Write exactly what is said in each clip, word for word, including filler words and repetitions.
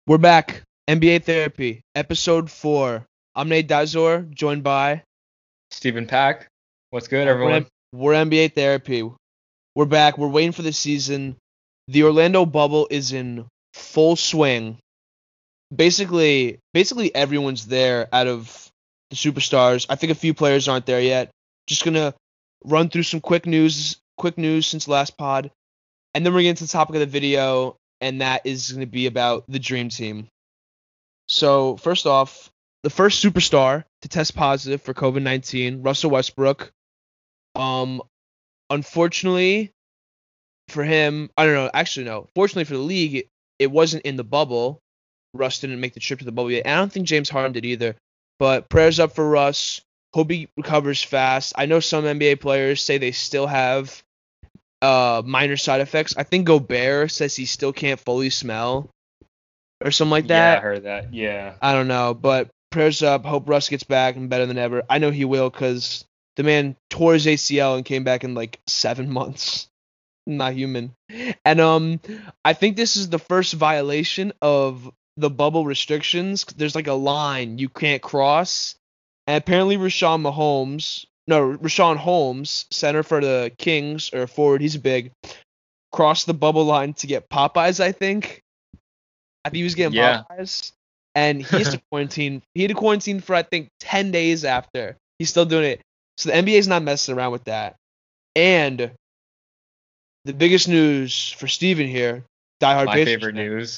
We're back. N B A Therapy, episode four. I'm Nate Dazor, joined by. Stephen Pack. What's good, Uh, we're, everyone? we're N B A Therapy. We're back. We're waiting for the season. The Orlando bubble is in full swing. Basically, basically everyone's there out of the superstars. I think a few players aren't there yet. Just gonna run through some quick news, quick news since last pod, and then we're getting to the topic of the video, and that is gonna be about the Dream Team. So, first off, the first superstar to test positive for COVID nineteen, Russell Westbrook. Um, unfortunately for him, I don't know, actually, no. Fortunately for the league, it, it wasn't in the bubble. Russ didn't make the trip to the bubble yet. And I don't think James Harden did either. But prayers up for Russ. Hope he recovers fast. I know some N B A players say they still have uh, minor side effects. I think Gobert says he still can't fully smell or something like Yeah, I that. heard that. Yeah. I don't know, but prayers up. Hope Russ gets back and better than ever. I know he will because the man tore his A C L and came back in like seven months. Not human. And um, I think this is the first violation of the bubble restrictions. There's like a line you can't cross, and apparently Rashawn Mahomes, no, Rashawn Holmes, center for the Kings or forward, he's big, crossed the bubble line to get Popeyes. I think. I think he was getting Yeah. Popeyes, and he has to quarantine. He had to quarantine for I think ten days after. He's still doing it. So the N B A is not messing around with that. And the biggest news for Steven here, diehard My Pacers favorite fan, news.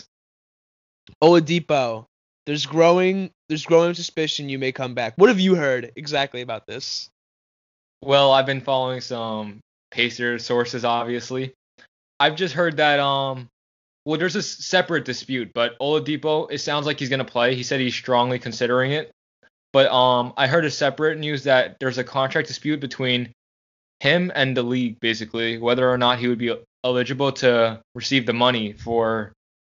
Oladipo. There's growing, there's growing suspicion you may come back. What have you heard exactly about this? Well, I've been following some Pacers sources, obviously. I've just heard that, um, well, there's a s- separate dispute, but Oladipo, it sounds like he's going to play. He said he's strongly considering it. But um, I heard a separate news that there's a contract dispute between him and the league, basically, whether or not he would be eligible to receive the money for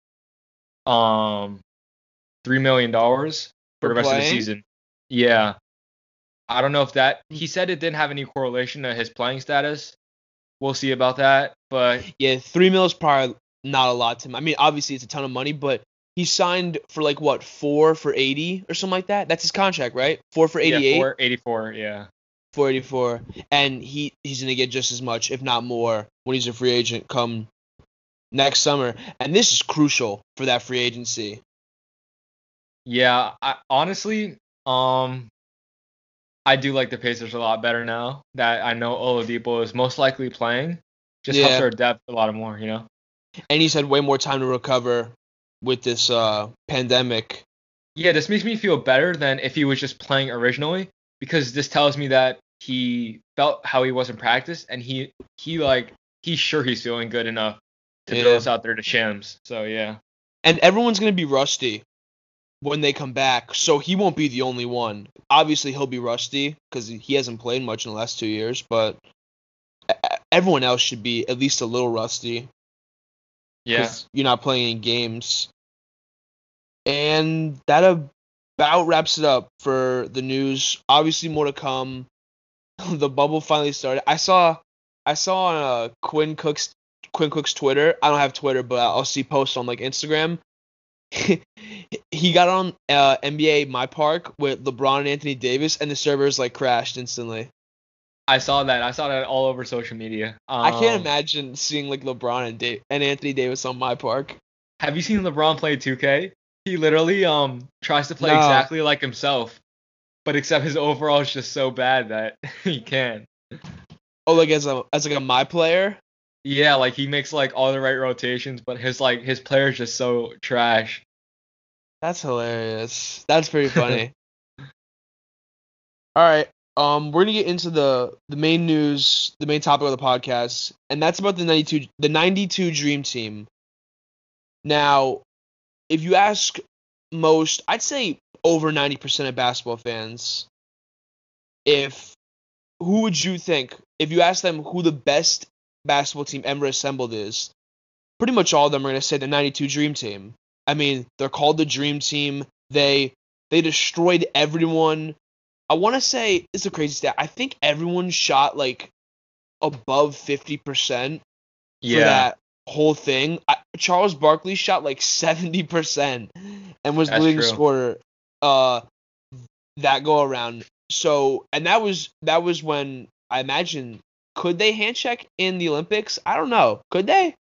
um three million dollars for For the rest of the playing? season. Yeah. I don't know if that he said it didn't have any correlation to his playing status. We'll see about that, but Yeah, three mil is probably not a lot to him. I mean, obviously it's a ton of money, but he signed for like what, four for eighty or something like that. That's his contract, right? Four for yeah, eighty-eight. four eighty-four, yeah. four eighty-four, and he he's gonna get just as much, if not more, when he's a free agent come next summer. And this is crucial for that free agency. Yeah, I honestly, um I do like the Pacers a lot better now that I know Oladipo is most likely playing. Just helps Yeah, our depth a lot more, you know. and he's had way more time to recover with this uh, pandemic. Yeah, this makes me feel better than if he was just playing originally because this tells me that he felt how he was in practice and he he like he's sure he's feeling good enough to throw Yeah, us out there to Shams. So yeah. and everyone's gonna be rusty when they come back, so he won't be the only one. Obviously, he'll be rusty because he hasn't played much in the last two years, but e- e- everyone else should be at least a little rusty Yeah. because you're not playing in games. And that about wraps it up for the news. Obviously, more to come. The bubble finally started. I saw, I saw on uh, Quinn Cook's Quinn Cook's Twitter. I don't have Twitter, but I'll see posts on like Instagram. He got on uh, N B A My Park with LeBron and Anthony Davis, and the servers like crashed instantly. I saw that. I saw that all over social media. I can't Um imagine seeing like LeBron and da- and Anthony Davis on My Park. have you seen LeBron play two K? He literally um tries to play No. exactly like himself, but except his overall is just so bad that he can. Oh, like as a as like a My player. Yeah, like he makes like all the right rotations, but his like his player is just so trash. That's hilarious. That's pretty funny. All right. Um, we're gonna get into the the main news, the main topic of the podcast, and that's about the ninety-two the ninety-two Dream Team. Now, if you ask most, I'd say over ninety percent of basketball fans, if who would you think if you ask them who the best basketball team ever assembled is, pretty much all of them are gonna say the ninety-two Dream Team. I mean, they're called the Dream Team. They they destroyed everyone. I want to say it's a crazy stat. I think everyone shot like above fifty percent for Yeah. that whole thing, I, Charles Barkley shot like seventy percent and was the That's leading true. scorer uh that go around. So, and that was that was when I imagine, could they hand check in the Olympics? I don't know. Could they?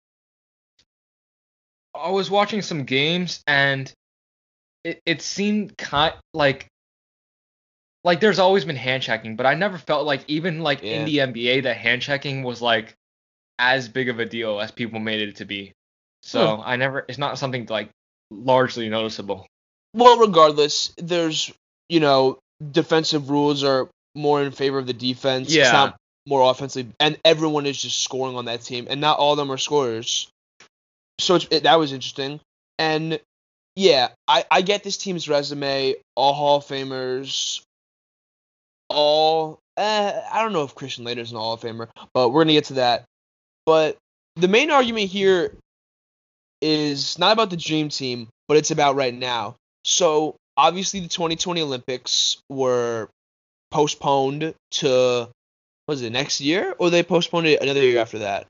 I was watching some games and it, it seemed kind like like there's always been hand checking, but I never felt like even like in Yeah. the N B A that hand checking was like as big of a deal as people made it to be. So Huh. I never it's not something like largely noticeable. Well, regardless, there's, you know, defensive rules are more in favor of the defense. It's Yeah. not more offensively, and everyone is just scoring on that team, and not all of them are scorers. So it's, it, that was interesting. And yeah, I, I get this team's resume, all Hall of Famers, all. Eh, I don't know if Christian Laettner's an Hall of Famer, but we're gonna get to that. But the main argument here is not about the dream team, but it's about right now. So obviously the twenty twenty Olympics were postponed to, what was it, next year, or they postponed it another year after that?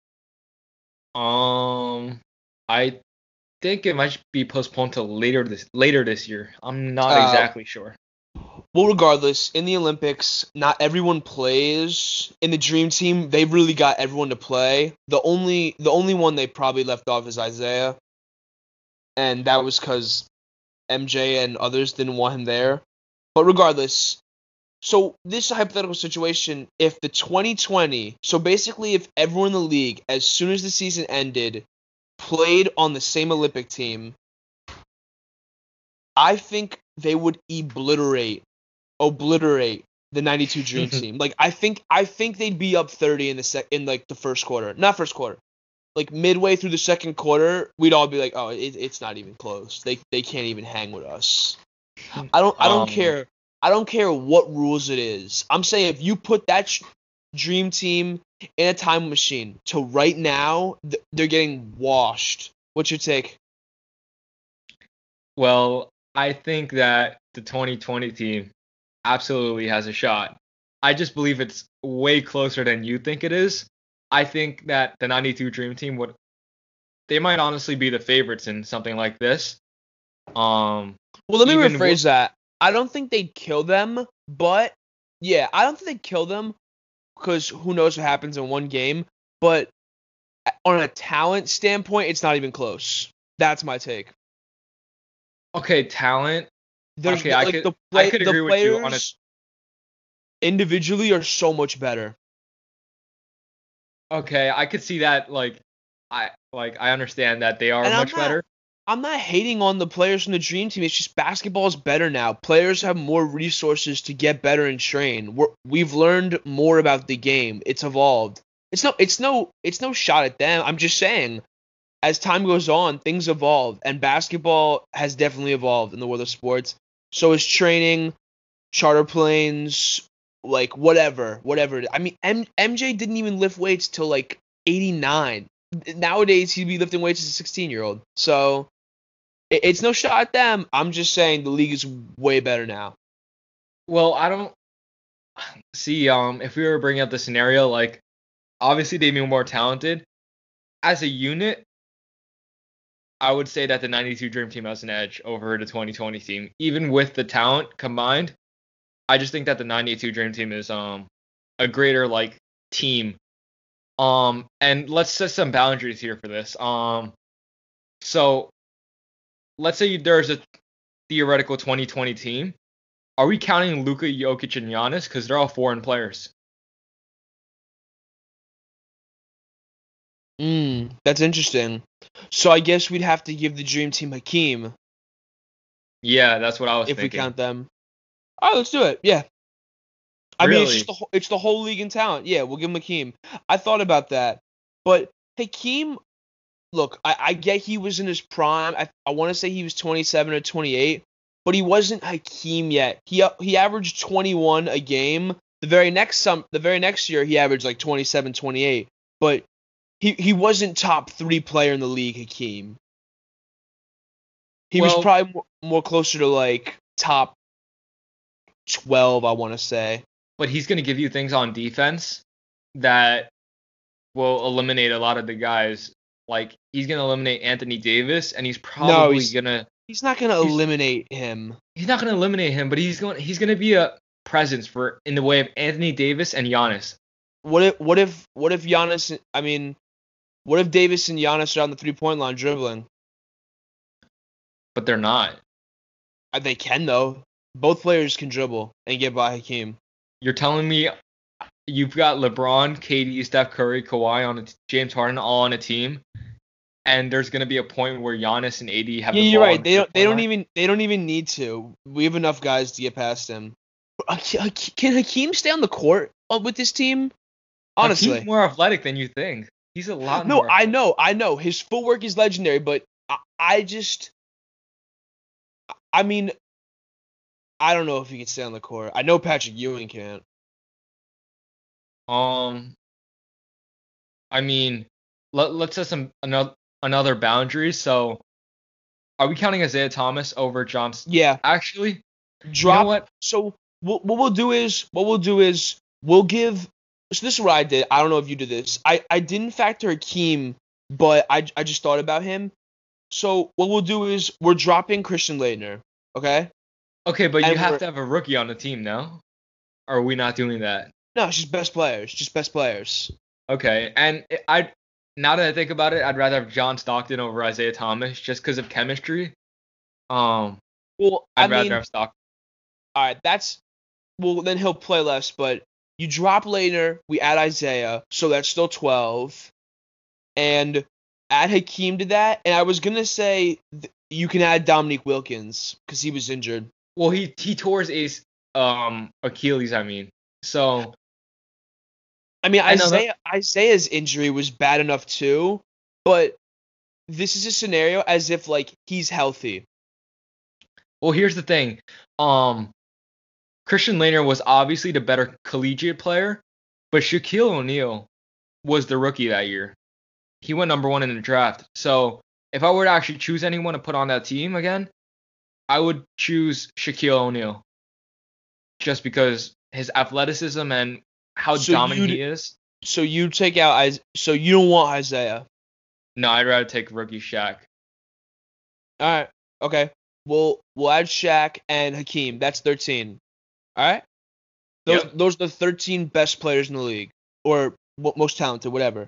Um I think it might be postponed to later this later this year. I'm not Uh, exactly sure. well, regardless, in the Olympics, not everyone plays. In the dream team, they really got everyone to play. The only the only one they probably left off is Isaiah, and that was because M J and others didn't want him there. But regardless, so this is a hypothetical situation. If the twenty twenty, so basically if everyone in the league, as soon as the season ended, played on the same Olympic team, I think they would obliterate, obliterate the ninety-two Dream Team. Like I think, I think they'd be up thirty in the sec, in like the first quarter, not first quarter, like midway through the second quarter, we'd all be like, oh, it, it's not even close. They they can't even hang with us. I don't I don't Um care. I don't care what rules it is. I'm saying if you put that sh- dream team in a time machine to right now, th- they're getting washed. What's your take? well, I think that the twenty twenty team absolutely has a shot. I just believe it's way closer than you think it is. I think that the ninety-two Dream Team would they might honestly be the favorites in something like this. Um Well, let me even w- rephrase that. I don't think they'd kill them, but yeah, I don't think they'd kill them because who knows what happens in one game. But on a talent standpoint, it's not even close. That's my take. okay, talent. There's Okay, I like could the I play could the agree with you on a players individually are so much better. okay, I could see that like I like I understand that they are And I'm much not better. I'm not hating on the players from the dream team. It's just basketball is better now. Players have more resources to get better and train. We're, we've learned more about the game. It's evolved. It's no it's no it's no shot at them. I'm just saying as time goes on, things evolve and basketball has definitely evolved in the world of sports. So is training, charter planes, like whatever, whatever. I mean, M- MJ didn't even lift weights till like eighty-nine. Nowadays, he'd be lifting weights as a sixteen year old. So it- it's no shot at them. I'm just saying the league is way better now. Well, I don't see um if we were bringing up the scenario like obviously they'd be more talented as a unit. I would say that the ninety-two Dream Team has an edge over the twenty twenty team, even with the talent combined. I just think that the ninety-two Dream Team is um a greater like team. Um, and let's set some boundaries here for this. Um, so let's say there's a theoretical twenty twenty team. Are we counting Luka, Jokic, and Giannis because they're all foreign players? Mm, that's interesting. So I guess we'd have to give the dream team Hakeem Yeah, that's what I was if we thinking. count them. All right, let's do it. Yeah. I mean, it's just Really? the whole, it's the whole league in talent. Yeah, we'll give him Hakeem. I thought about that, but Hakeem, look, I, I get he was in his prime. I, I want to say he was twenty-seven or twenty-eight, but he wasn't Hakeem yet. He he averaged twenty-one a game. The very next some the very next year he averaged like twenty-seven, twenty-eight, but he he wasn't top three player in the league. Hakeem. He was Well, probably more, more closer to like top twelve. I want to say. but he's gonna give you things on defense that will eliminate a lot of the guys like he's gonna eliminate Anthony Davis, and he's No, probably he's gonna he's not gonna he's eliminate him. he's not gonna eliminate him, but he's going he's gonna be a presence for in the way of Anthony Davis and Giannis. What if what if what if Giannis? I mean, what if Davis and Giannis are on the three point line dribbling? But they're not. Uh, They can though. Both players can dribble and get by Hakeem. You're telling me you've got LeBron, K D, Steph Curry, Kawhi on a t- James Harden all on a team, and there's gonna be a point where Giannis and A D have Yeah, the you're ball right. on They the don't. They three-point don't line. even. They don't even need to. We have enough guys to get past him. Hake- Hake- Can Hakeem stay on the court uh, with this team? Honestly, Hakeem's more athletic than you think. He's a lot no. more. I athletic. know. I know. His footwork is legendary, but I, I just. I mean, I don't know if he can stay on the court. I know Patrick Ewing can't. Um, I mean, let let's set some another another boundary. So, are we counting Isaiah Thomas over Johnson? Yeah. Actually, Drop. you know what? So what what we'll do is what we'll do is we'll give. So this is what I did. I don't know if you did this. I I didn't factor Hakeem, but I I just thought about him. So what we'll do is we're dropping Christian Leitner. Okay. Okay, but you And have we're- to have a rookie on the team now. Or are we not doing that? No, it's just best players. Just best players. Okay, and it- I now that I think about it, I'd rather have John Stockton over Isaiah Thomas just because of chemistry. Um, Well, I'd I rather mean, have Stockton. all right, that's well then he'll play less, but you drop Leitner, we add Isaiah, so that's still twelve, and add Hakeem to that. And I was gonna say th- you can add Dominique Wilkins because he was injured. Well, he he tore his ace, um Achilles, I mean. So I mean, I know that- Isaiah Isaiah's injury was bad enough too, but this is a scenario as if like he's healthy. well, here's the thing. Um, Christian Leitner was obviously the better collegiate player, but Shaquille O'Neal was the rookie that year. He went number one in the draft. So if I were to actually choose anyone to put on that team again, I would choose Shaquille O'Neal. Just because his athleticism and how So dominant you'd- he is. So you take out Is so you don't want Isaiah. No, I'd rather take rookie Shaq. All right, okay. We'll we'll add Shaq and Hakeem. That's thirteen. All right. Those Yep. those are the thirteen best players in the league, or w- most talented, whatever.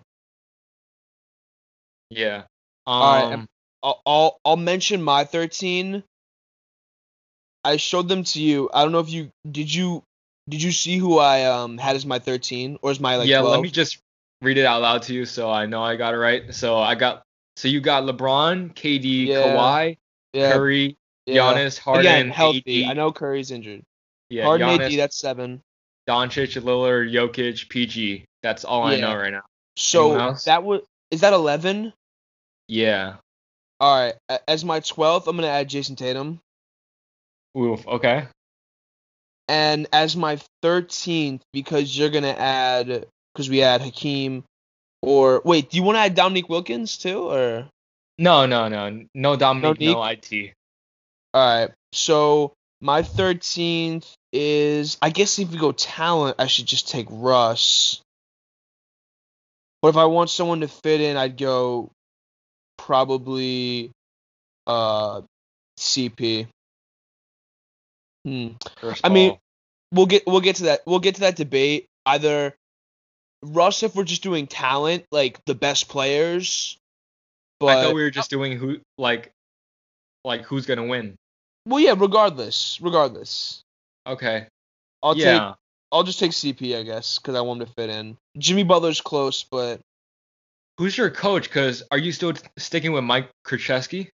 Yeah. Um, All right, and- I'll, I'll I'll mention my thirteen. I showed them to you. I don't know if you did you did you see who I um had as my thirteen or as my like yeah, twelve? let me just read it out loud to you so I know I got it right. So I got so you got LeBron, K D, Yeah. Kawhi, yeah, Curry, yeah. Giannis, Harden, Again, healthy. A D. I know Curry's injured. Yeah, Harden, A Giannis, D, that's seven. Doncic, Lillard, Jokic, P G. That's all I Yeah. know right now. So Anyone else? that was is that eleven? Yeah. All right. a- As my twelfth, I'm gonna add Jason Tatum, Oof. Okay. and as my thirteenth, because you're gonna add because we add Hakeem, or wait, do you want to add Dominique Wilkins too, or? No, no, no, no Dominique, No no I T. All right. So my thirteenth is, I guess if we go talent, I should just take Russ. But if I want someone to fit in, I'd go probably uh C P. Hmm. Chris I mean, Paul. we'll get we'll get to that we'll get to that debate. Either Russ if we're just doing talent, like the best players. But I thought we were just doing who like like who's gonna win. well, yeah. Regardless, regardless, Okay. I'll take yeah. I'll just take C P, I guess, because I want him to fit in. Jimmy Butler's close, but Who's your coach? Because are you still t- sticking with Mike Krzyzewski?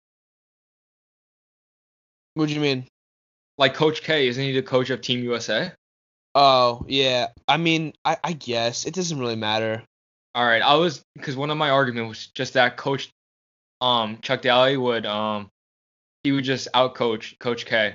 what do you mean? Like Coach K, isn't he the coach of Team U S A? Oh, yeah. I mean, I, I guess it doesn't really matter. All right. I was because one of my arguments was just that Coach um Chuck Daly would um he would just outcoach Coach K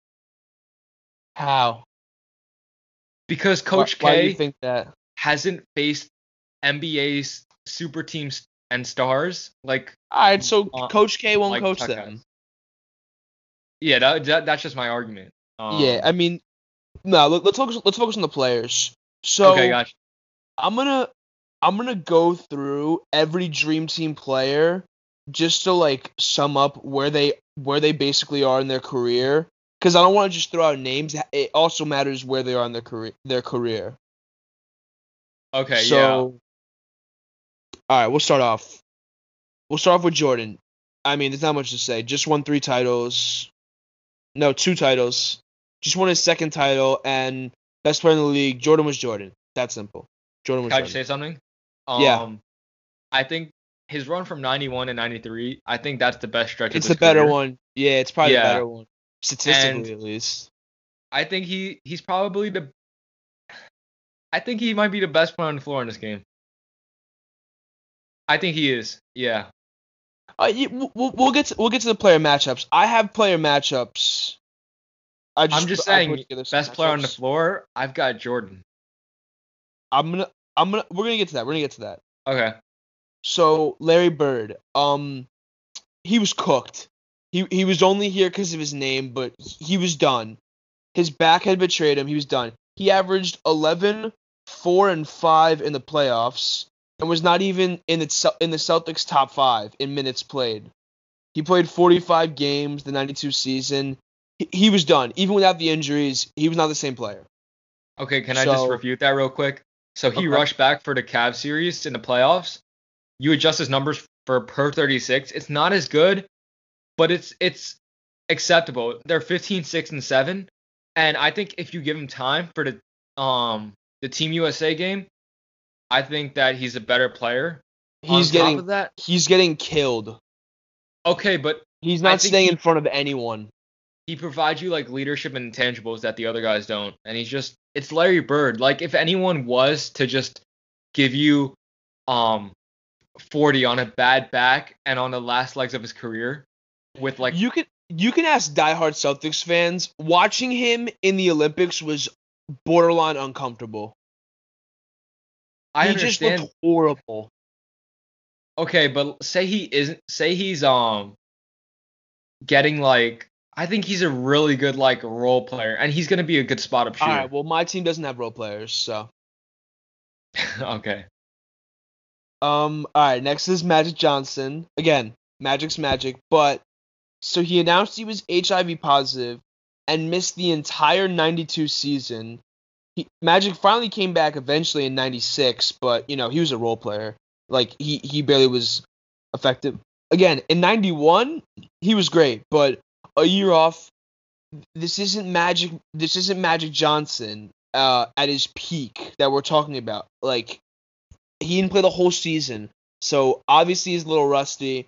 How? because Coach why, why do K you think that? hasn't faced N B A's super teams and stars like All right, so uh, Coach K won't like coach Chuck them. has. Yeah, that, that that's just my argument. Um, Yeah, I mean, no. Let, let's focus. Let's focus on the players. So okay, gotcha. I'm gonna I'm gonna go through every Dream Team player just to like sum up where they where they basically are in their career. Because I don't want to just throw out names. It also matters where they are in their career. Their career. Okay, So, yeah. all right, we'll start off. We'll start off with Jordan. I mean, there's not much to say. Just won three titles. No, two titles. Just won his second title and best player in the league. Jordan was Jordan. That simple. Jordan was Can I just Jordan. say something? Yeah. Um, I think his run from ninety-one to ninety-three, I think that's the best stretch It's of his the better career. one. Yeah, it's probably the Yeah. better one. Statistically, And at least. I think he he's probably the I think he might be the best player on the floor in this game. I think he is. Yeah. Uh, yeah, we'll, we'll get to, we'll get to the player matchups. I have player matchups. I just I'm just put- I saying, put together some best player on the matchups. floor, I've got Jordan. I'm gonna I'm gonna we're gonna get to that. We're gonna get to that. Okay. So Larry Bird, um, he was cooked. He he was only here because of his name, but he was done. His back had betrayed him. He was done. He averaged eleven, four, and five in the playoffs, and was not even in the in the Celtics top five in minutes played. He played forty-five games the ninety-two season. He, he was done. Even without the injuries, he was not the same player. Okay, can I just So- refute that real quick? So he Okay. rushed back for the Cavs series in the playoffs. You adjust his numbers for per thirty-six. It's not as good, but it's it's acceptable. They're fifteen, six, and seven. And I think if you give him time for the um the Team U S A game, I think that he's a better player. He's On getting top of that, he's getting killed. okay, but He's I not think staying he- in front of anyone. he provides you like leadership and intangibles that the other guys don't. And he's just it's Larry Bird. Like if anyone was to just give you um forty on a bad back and on the last legs of his career with like You can you can ask diehard Celtics fans. Watching him in the Olympics was borderline uncomfortable. I he understand. just looked horrible. Okay, but say he isn't say he's um getting like I think he's a really good like role player and he's gonna be a good spot up All shooter. right, well my team doesn't have role players, so Okay. um all right, next is Magic Johnson. Again, Magic's Magic, but so he announced he was H I V positive and missed the entire ninety-two season. He, Magic finally came back eventually in ninety-six, but you know, he was a role player. Like he he barely was effective. Again, in ninety-one, he was great, but a year off, this isn't Magic this isn't Magic Johnson uh at his peak that we're talking about. Like he didn't play the whole season. So obviously he's a little rusty.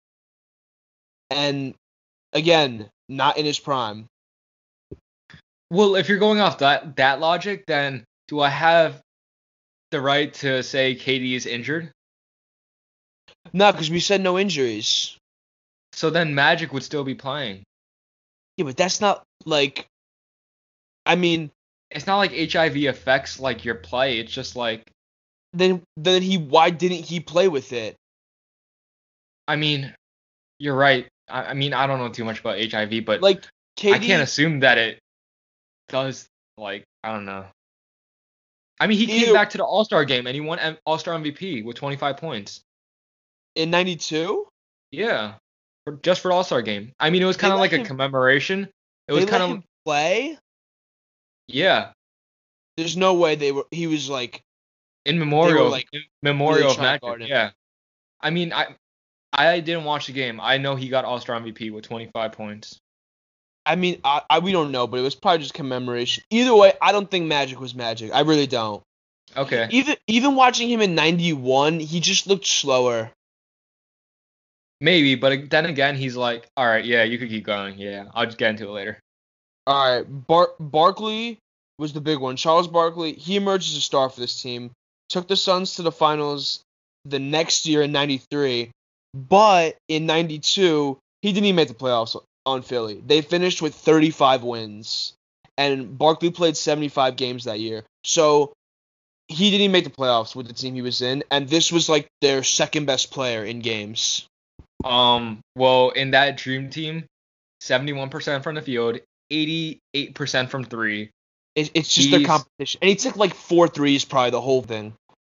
And again, not in his prime. Well, if you're going off that that logic, then do I have the right to say K D is injured? No, because we said no injuries. So then Magic would still be playing. Yeah, but that's not like. I mean, It's not like H I V affects like your play. It's just like then then he why didn't he play with it? I mean, you're right. I, I mean, I don't know too much about H I V, but Like K D, I can't assume that it does. Like I don't know. I mean, he came Ew. back to the All Star game and he won M- All Star M V P with twenty-five points. in ninety-two. Yeah, for, just for All Star game. I mean, it was They kind of let like a him- commemoration. It They was let kind of him play. yeah, There's no way they were. He was like. in memorial, like, in memorial really of trying to Magic. guard him. Yeah, I mean, I I didn't watch the game. I know he got All Star M V P with twenty-five points. I mean, I, I we don't know, but it was probably just commemoration. Either way, I don't think Magic was Magic. I really don't. Okay. Even even watching him in ninety-one, he just looked slower. Maybe, but then again, he's like, all right, yeah, you could keep going. Yeah, I'll just get into it later. All right, Bar- Barkley was the big one. Charles Barkley, he emerged as a star for this team. Took the Suns to the finals the next year in ninety-three, but in ninety-two, he didn't even make the playoffs on Philly. They finished with thirty-five wins, and Barkley played seventy-five games that year. So he didn't even make the playoffs with the team he was in, and this was like their second best player in games. Um, well, in that dream team, seventy-one percent from the field, eighty-eight percent from three. It, it's just their He's- competition. And he took like four threes probably the whole thing.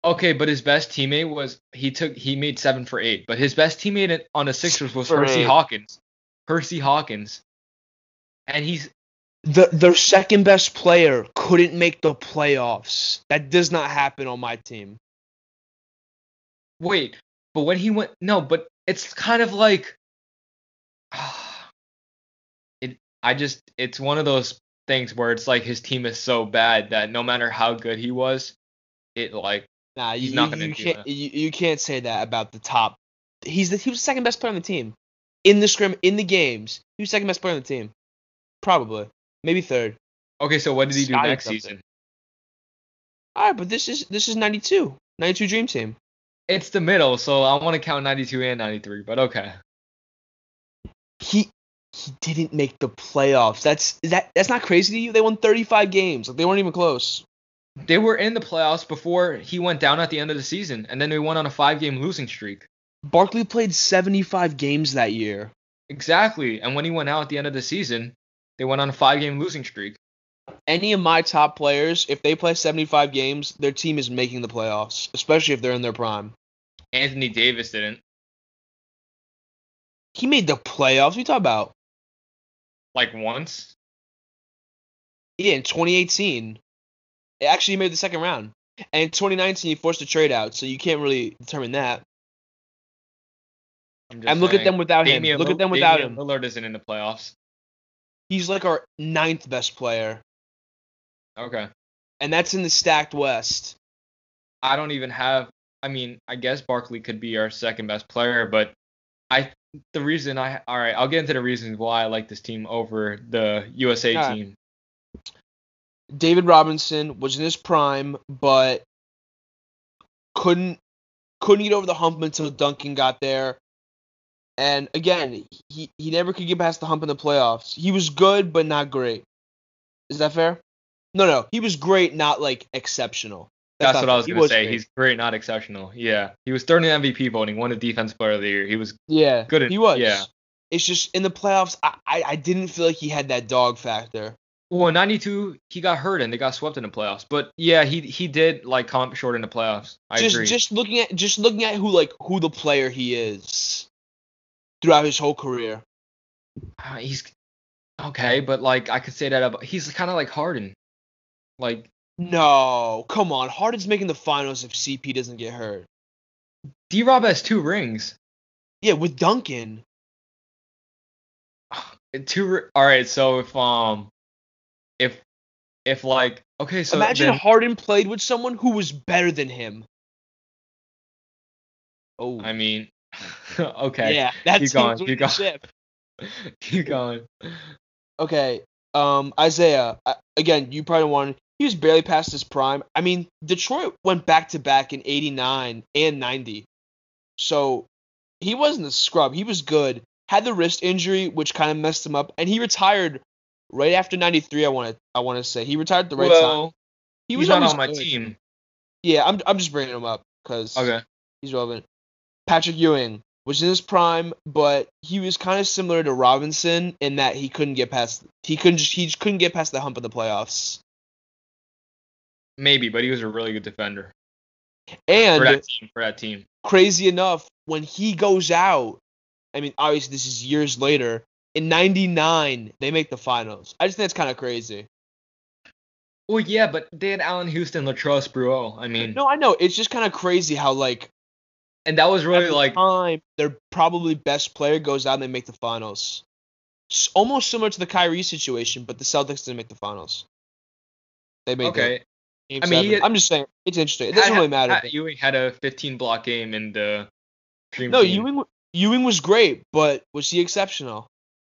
Okay, but his best teammate was he took he made seven for eight, but his best teammate on the Sixers was For Hersey eight. Hawkins. Hersey Hawkins, and he's The their second best player couldn't make the playoffs. That does not happen on my team. wait, but when he went no, but it's kind of like it. I just it's one of those things where it's like his team is so bad that no matter how good he was, it like Nah, he's you, not you, gonna you do can't that. you, you can't say that about the top. He's the he was the second best player on the team in the scrim in the games. He was second best player on the team, probably maybe third. Okay, so what did he do Scotty next something. season? All right, but this is this is ninety-two, ninety-two Dream Team. It's the middle, so I want to count ninety-two and ninety-three, but okay. He he didn't make the playoffs. That's is that that's not crazy to you? They won thirty-five games. Like they weren't even close. They were in the playoffs before he went down at the end of the season, and then they went on a five-game losing streak. Barkley played seventy-five games that year. Exactly, and when he went out at the end of the season, they went on a five-game losing streak. Any of my top players, if they play seventy-five games, their team is making the playoffs, especially if they're in their prime. Anthony Davis didn't. He made the playoffs. What are you talking about? Like once? Yeah, in twenty eighteen. It actually made the second round. And in twenty nineteen, he forced a trade out, so you can't really determine that. I'm just And look at saying. them without him. Damian Look Lill- at them without Damian him. Lillard isn't in the playoffs. He's like our ninth best player, Okay. and that's in the stacked West. I don't even have. I mean, I guess Barkley could be our second best player, but I the reason I all right, I'll get into the reasons why I like this team over the U S A Yeah. team. David Robinson was in his prime, but couldn't couldn't get over the hump until Duncan got there. And again, he, he never could get past the hump in the playoffs. He was good, but not great. Is that fair? No, no. He was great, not like exceptional. That's not what I fair. was He gonna say. great. He's great, not exceptional. Yeah, he was third in M V P voting, won the Defensive Player of the Year. He was Yeah, good at- he was. yeah. It's just in the playoffs, I, I, I didn't feel like he had that dog factor. well, in ninety-two he got hurt and they got swept in the playoffs. But yeah, he he did like come up short in the playoffs. I just agree. just looking at just looking at who like who the player he is throughout his whole career. Uh, he's okay, but like I could say that about he's kind of like Harden. Like No, come on. Harden's making the finals if C P doesn't get hurt. D Rob has two rings. Yeah, with Duncan. Two. ri- All right, so if um if if like okay, so Imagine then, Harden played with someone who was better than him. Oh, I mean, okay, yeah, that keep team's going, winning keep the going. ship. keep going. Okay, um, Isaiah. uh, Again, you probably wanted. He was barely past his prime. I mean, Detroit went back to back in eighty-nine and ninety, so he wasn't a scrub. He was good. Had the wrist injury, which kind of messed him up, and he retired right after ninety-three. I want to. I want to say he retired at the right time. Well, He he's was not always on my good. team. Yeah, I'm. I'm just bringing him up because Okay. he's relevant. Patrick Ewing was in his prime, but he was kind of similar to Robinson in that he couldn't get past. He couldn't. Just, he just couldn't get past the hump of the playoffs. Maybe, but he was a really good defender And for that team. For that team. crazy enough, when he goes out, I mean, obviously this is years later. In ninety-nine, they make the finals. I just think that's kind of crazy. Well, yeah, but they had Allen Houston, Latrell Sprewell. I mean, No, I know. It's just kind of crazy how like and that was at really the like time their probably best player goes out and they make the finals. S- almost similar to the Kyrie situation, but the Celtics didn't make the finals. They made okay. the game I mean, he seven. had- I'm just saying it's interesting. It doesn't Pat- really matter. Pat Ewing had a fifteen block game in the Dream no, Team. Ewing Ewing was great, but was he exceptional?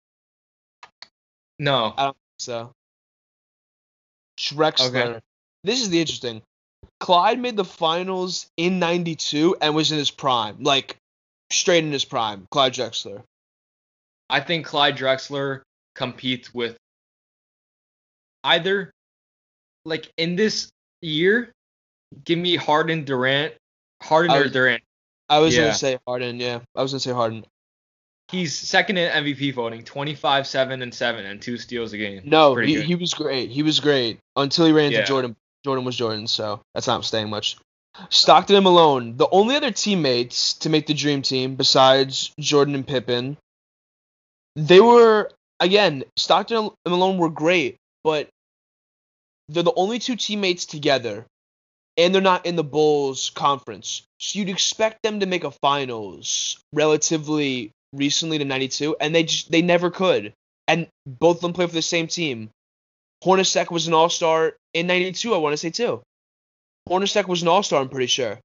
No. I don't think so. Drexler. Okay. This is the interesting. Clyde made the finals in ninety-two and was in his prime. Like, straight in his prime. Clyde Drexler. I think Clyde Drexler competes with either, like in this year, give me Harden, Durant, Harden I or was- Durant. I was Yeah. going to say Harden, yeah. I was going to say Harden. He's second in M V P voting, twenty-five, seven, and seven, and two steals a game. No, Pretty he, good. he was great. He was great until he ran into Yeah. Jordan. Jordan was Jordan, so that's not saying much. Stockton and Malone, the only other teammates to make the dream team besides Jordan and Pippen, they were, again, Stockton and Malone were great, but they're the only two teammates together, and they're not in the Bulls conference. So you'd expect them to make a finals relatively recently to ninety-two, and they just they never could. And both of them play for the same team. Hornacek was an all-star in ninety-two, I want to say, too. Hornacek was an all-star, I'm pretty sure.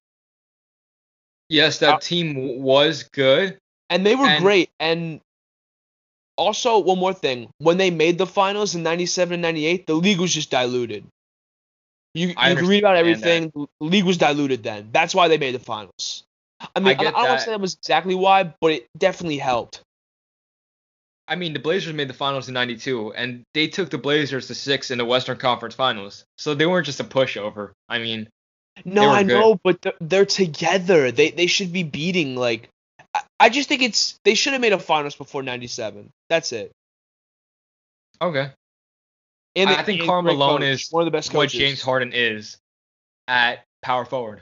Yes, that Uh, team w- was good. and they were And great. And also, one more thing. When they made the finals in ninety-seven and ninety-eight, the league was just diluted. You I you can read about understand that. everything. The league was diluted then. That's why they made the finals. I I mean, I, I get don't want to that. say that was exactly why, but it definitely helped. I mean, the Blazers made the finals in ninety-two, and they took the Blazers to six in the Western Conference Finals. So they weren't just a pushover. I mean, they No, were I good. know, but they're, they're together. They they should be beating like. I, I just think it's they should have made a finals before ninety-seven. That's it. Okay. And, I they, think and Karl great Malone coach, is one of the best what coaches. James Harden is at power forward.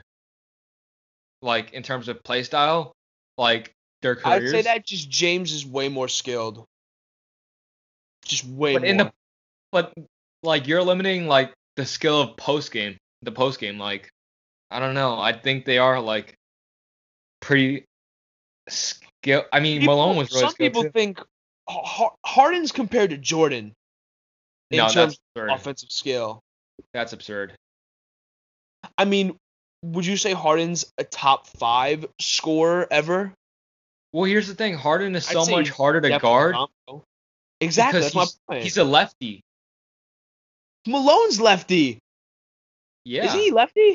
Like, in terms of play style, like, their I'd say careers. that just James is way more skilled. Just way But in more. the, but, like, you're limiting, like, the skill of post game. The post game, like, I don't know. I think they are, like, pretty skill. I mean, Malone People, was really some skilled people too. think Har- Harden's compared to Jordan in No, that's terms of absurd. offensive skill. That's absurd. I mean, would you say Harden's a top five scorer ever? Well, here's the thing. Harden is I'd so say much he's harder to definitely guard combo. Exactly, because that's my he's point. he's a lefty. Malone's lefty. Isn't Yeah. he lefty?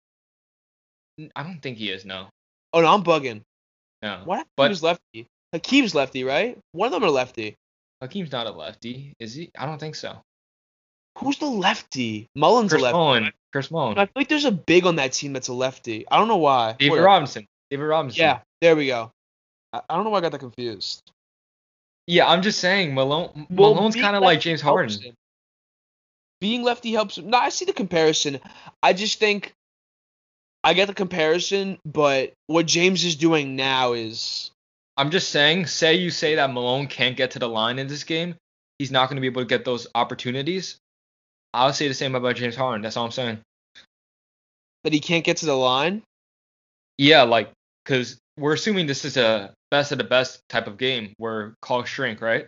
N- I don't think he is, no. Oh no, I'm bugging. No. What happened he But was lefty? Hakeem's lefty, right? One of them are lefty. Hakeem's not a lefty, is he? I don't think so. Who's the lefty? Mullen's a Chris lefty, Mullen. right? Chris I Mullen. feel like there's a big on that team that's a lefty. I don't know why. David Where? Robinson. David Robinson. Yeah, there we go. I, I don't know why I got that confused. Yeah, I'm just saying Malone Well, Malone's being kind of like lefty James helps Harden. him. Being lefty helps him. No, I see the comparison. I just think I get the comparison, but what James is doing now is I'm just saying, say you say that Malone can't get to the line in this game, he's not going to be able to get those opportunities. I'll say the same about James Harden. That's all I'm saying. that he can't get to the line. Yeah, like, because we're assuming this is a best of the best type of game where calls shrink, right?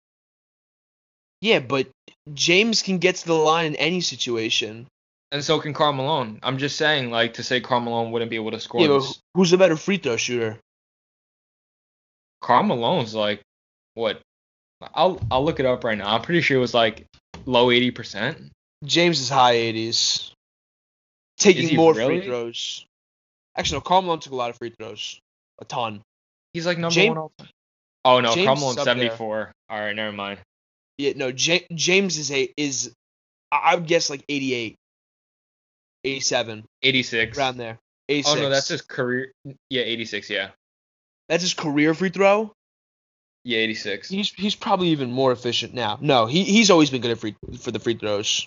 Yeah, but James can get to the line in any situation. And so can Karl Malone. I'm just saying, like, to say Karl Malone wouldn't be able to score Yeah, but this. who's a better free throw shooter? Karl Malone's like, what? I'll I'll look it up right now. I'm pretty sure it was like low eighty percent. James is high eighties, Is taking he more really? free throws. Actually, no, Karl Malone took a lot of free throws, a ton. He's like number James, one all time. Oh no, Karl James is Malone's up there. seventy-four. All right, never mind. Yeah, no, J- James is a is I I would guess like eighty-eight, eighty-seven, eighty-six. around there. Oh eighty-six. no, that's his career. Yeah, eighty-six. Yeah, That's his career free throw. yeah, eighty-six. He's he's probably even more efficient now. No, he he's always been good at free for the free throws.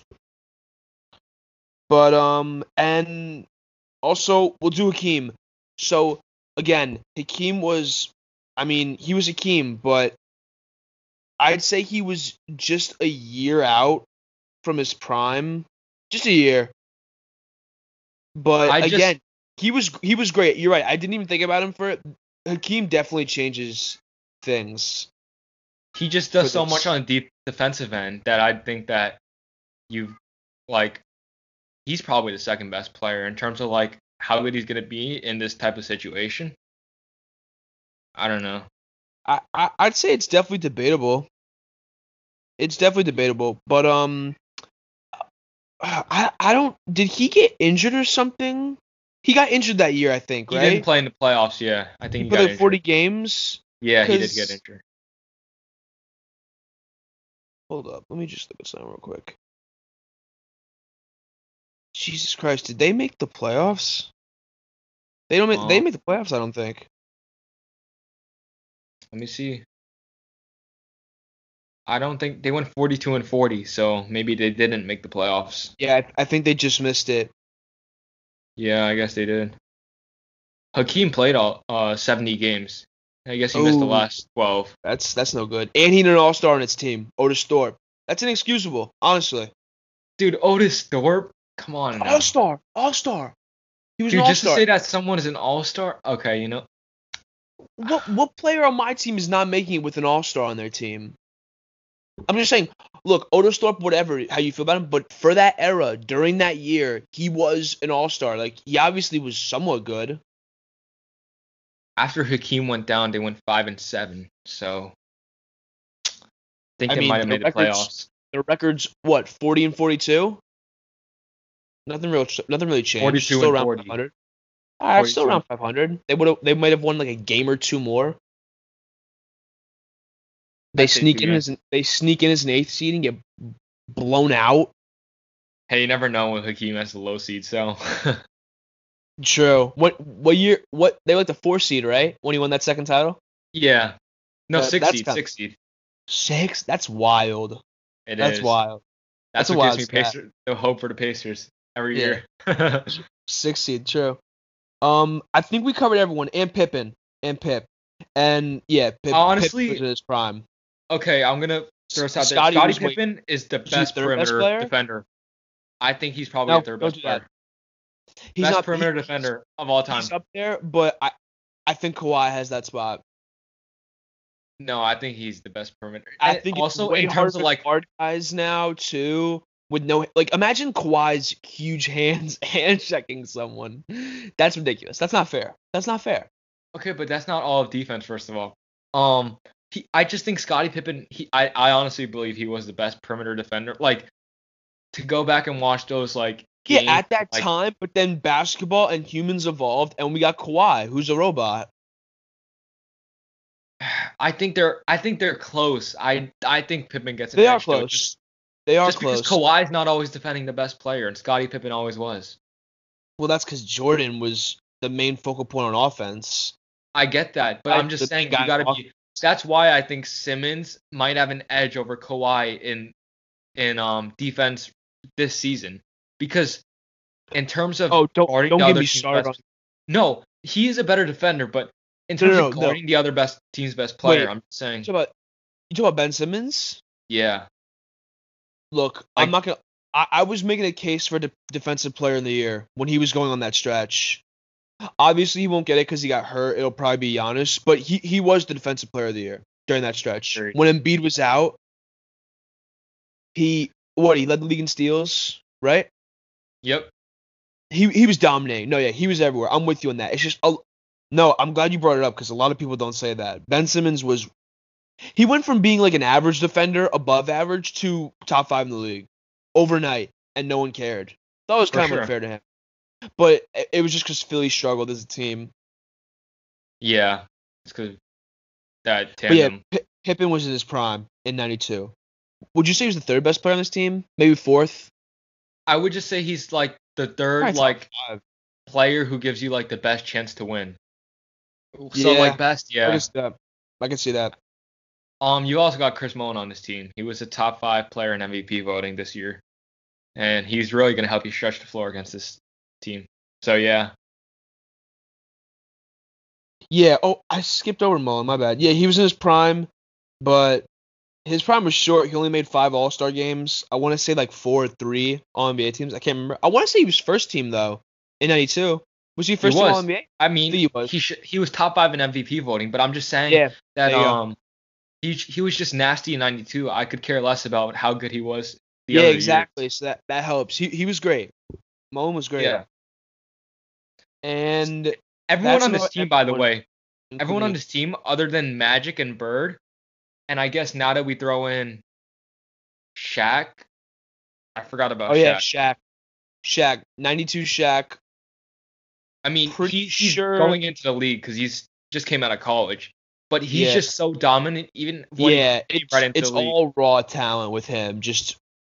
But um and also we'll do Hakeem. So again, Hakeem was I mean, he was Hakeem, but I'd say he was just a year out from his prime. Just a year. But I just again, he was he was great. You're right. I didn't even think about him for it. Hakeem definitely changes things he just for does so much this. on the deep defensive end that I think that you like. He's probably the second best player in terms of like how good he's gonna be in this type of situation. I don't know. I, I I'd say it's definitely debatable. It's definitely debatable. But um I I don't did he get injured or something? He got injured that year, I think, He didn't right? play in the playoffs. Yeah, I think He he played got like forty injured. games. Yeah, he did get Cause injured. hold up, let me just look at something real quick. Jesus Christ, did they make the playoffs? They don't make they Um, didn't make the playoffs, I don't think. let me see. I don't think they went forty-two and forty, so maybe they didn't make the playoffs. Yeah, I, I think they just missed it. Yeah, I guess they did. Hakeem played all uh seventy games. I guess he missed the Oh, last twelve. that's that's no good. And he had an all-star on his team, Otis Thorpe. That's inexcusable, honestly. Dude, Otis Thorpe? Come on now. All-star, all-star. He was an Dude, just to all-star. say that someone is an all-star? Okay, you know. What what player on my team is not making it with an all-star on their team? I'm just saying, look, Otis Thorpe, whatever, how you feel about him, but for that era, during that year, he was an all-star. Like, he obviously was somewhat good. After Hakeem went down, they went five and seven. So I think I they might mean, have their made the records, playoffs. their records, what, forty and forty-two? Nothing real, nothing really changed. forty-two Still and around forty. five hundred. Ah, still forty-two around and five hundred. They would have, they might have won like a game or two more. They I'd say two sneak in games. as an, they sneak in as an eighth seed and get blown out. Hey, you never know when Hakeem has the low seed, so True. What what year? What they were like the four seed, right? When he won that second title. yeah. No, That, six that's seed, kind of six seed. six. That's wild. It That's is. wild. That's That's a what gives wild me stat. Pacer the hope for the Pacers every Yeah, year. six seed. True. Um, I think we covered everyone and Pippen and Pip, and yeah, Pip Pip was Honestly, in his prime. okay, I'm gonna throw S- this out there. Scotty Scottie was wait, Pippen is the was he best third best perimeter player? defender. I think he's probably the No, third don't best do that. player. He's Best not. He, perimeter he's defender of all he's time. up there, but I I think Kawhi has that spot. No, I think he's the best perimeter. I And think it's also way in terms harder of to like, guard guys now too. With no like, imagine Kawhi's huge hands hand checking someone. That's ridiculous. That's not fair. That's not fair. okay, but that's not all of defense, first of all. Um, he, I just think Scottie Pippen, he, I, I honestly believe he was the best perimeter defender. Like, to go back and watch those, like, Yeah, games, at that like, time, but then basketball and humans evolved, and we got Kawhi, who's a robot. I think they're, I think they're close. I, I think Pippen gets an They are edge, though, just, close. They are just because close. Kawhi's not always defending the best player, and Scottie Pippen always was. Well, that's because Jordan was the main focal point on offense. I get that, but I'm Right, just the saying you guy gotta off. be. That's why I think Simmons might have an edge over Kawhi in in um defense this season because in terms of Oh, don't guarding don't the get other me team's started on. best, no, he is a better defender, but in No, terms no, of no, no. guarding the other best team's best player, Wait, I'm just you saying, talk about you talk about Ben Simmons? yeah, Look, I'm like not gonna. I, I was making a case for the defensive player in the year when he was going on that stretch. Obviously, he won't get it because he got hurt. It'll probably be Giannis, but he he was the defensive player of the year during that stretch. very- When Embiid was out, he what he led the league in steals, right? yep, He he was dominating. No, yeah, he was everywhere. I'm with you on that. It's just a, no. I'm glad you brought it up because a lot of people don't say that. Ben Simmons was he went from being like an average defender, above average, to top five in the league overnight, and no one cared. That was for kind of sure, unfair to him. But it, it was just because Philly struggled as a team. yeah, it's because that But yeah, tandem. P- Pippen was in his prime in ninety-two. Would you say he was the third best player on this team? Maybe fourth? I would just say he's like the third Probably top like five. player who gives you like the best chance to win. So Yeah, like best, I can yeah. see that. I can see that. Um, you also got Chris Mullin on this team. He was a top five player in M V P voting this year, and he's really going to help you stretch the floor against this team. So yeah, Yeah. Oh, I skipped over Mullen. My bad. Yeah, he was in his prime, but his prime was short. He only made five All Star games. I want to say like four or three All N B A teams. I can't remember. I want to say he was first team though in ninety-two. Was he he first team All was. N B A? I I think mean, he was. he sh- he was top five in M V P voting, but I'm just saying Yeah. that There you go. um he he was just nasty in ninety-two. I could care less about how good he was the Yeah, other years. exactly. So that that helps. He he was great. Mullen was great. Yeah. And Everyone that's on this about team, by the everyone, way, everyone including on this team, other than Magic and Bird, and I guess now that we throw in Shaq, I forgot about oh yeah, Shaq. Shaq. Shaq. ninety-two Shaq. I mean, Pretty he, he's sure. going into the league because he's just came out of college, but he's Yeah. just so dominant even when he Yeah, came right it's into it's the league. all raw talent with him. Just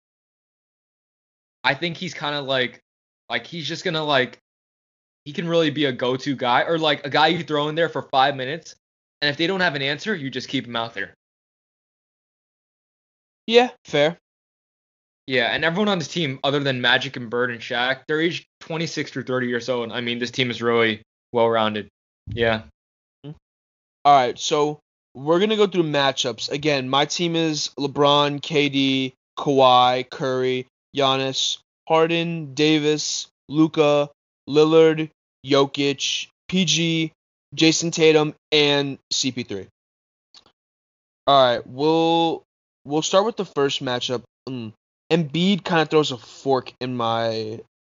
I think he's kind of like, like he's just gonna like, he can really be a go-to guy or like a guy you throw in there for five minutes, and if they don't have an answer, you just keep him out there. yeah, fair. Yeah, and everyone on this team, other than Magic and Bird and Shaq, they're each twenty-six through thirty years old. I mean, this team is really well rounded. Yeah. All right, so we're gonna go through matchups again. My team is LeBron, K D, Kawhi, Curry, Giannis, Harden, Davis, Luca, Lillard, Jokic, P G, Jason Tatum, and C P three. All right, we'll we'll start with the first matchup. Mm. Embiid kind of throws a fork in my.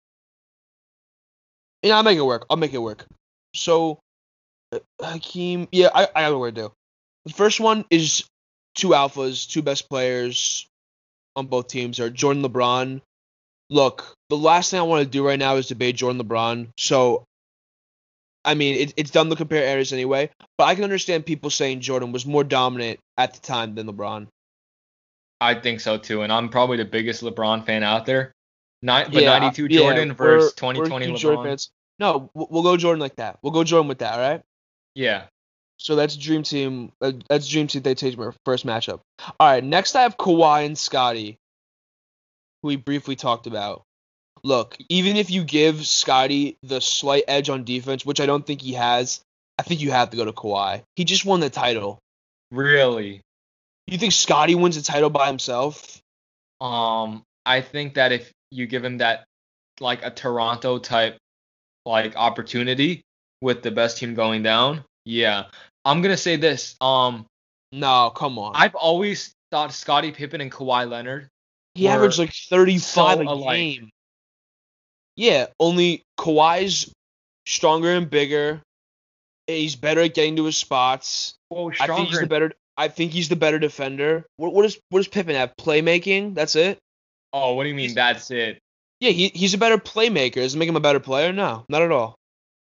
Yeah, I'll make it work. I'll make it work. So, uh, Hakeem, yeah, I I know what to do. The first one is two alphas, two best players on both teams are Jordan LeBron. Look, the last thing I want to do right now is debate Jordan LeBron. So, I mean, it, it's dumb to compare eras anyway, but I can understand people saying Jordan was more dominant at the time than LeBron. I think so too, and I'm probably the biggest LeBron fan out there. Nine, but Yeah, ninety-two yeah, Jordan we're versus we're twenty twenty huge Jordan LeBron. fans. No, we'll we'll go Jordan like that. We'll go Jordan with that, all right? Yeah. So that's Dream Team. Uh, that's Dream Team. They take my first matchup. All right, next I have Kawhi and Scotty, who we briefly talked about. Look, even if you give Scotty the slight edge on defense, which I don't think he has, I think you have to go to Kawhi. He just won the title. Really. You think Scotty wins the title by himself? Um, I think that if you give him that like a Toronto type like opportunity with the best team going down, yeah. I'm gonna say this. Um, No, come on. I've always thought Scottie Pippen and Kawhi Leonard He averaged were like thirty-five so a alike. game. Yeah, only Kawhi's stronger and bigger. He's better at getting to his spots. Well, I think he's stronger. the And, better. I think he's the better defender. What, what does what does Pippen have? Playmaking. That's it. oh, what do you mean? He's That's it, yeah. He he's a better playmaker. Does it make him a better player? No, not at all.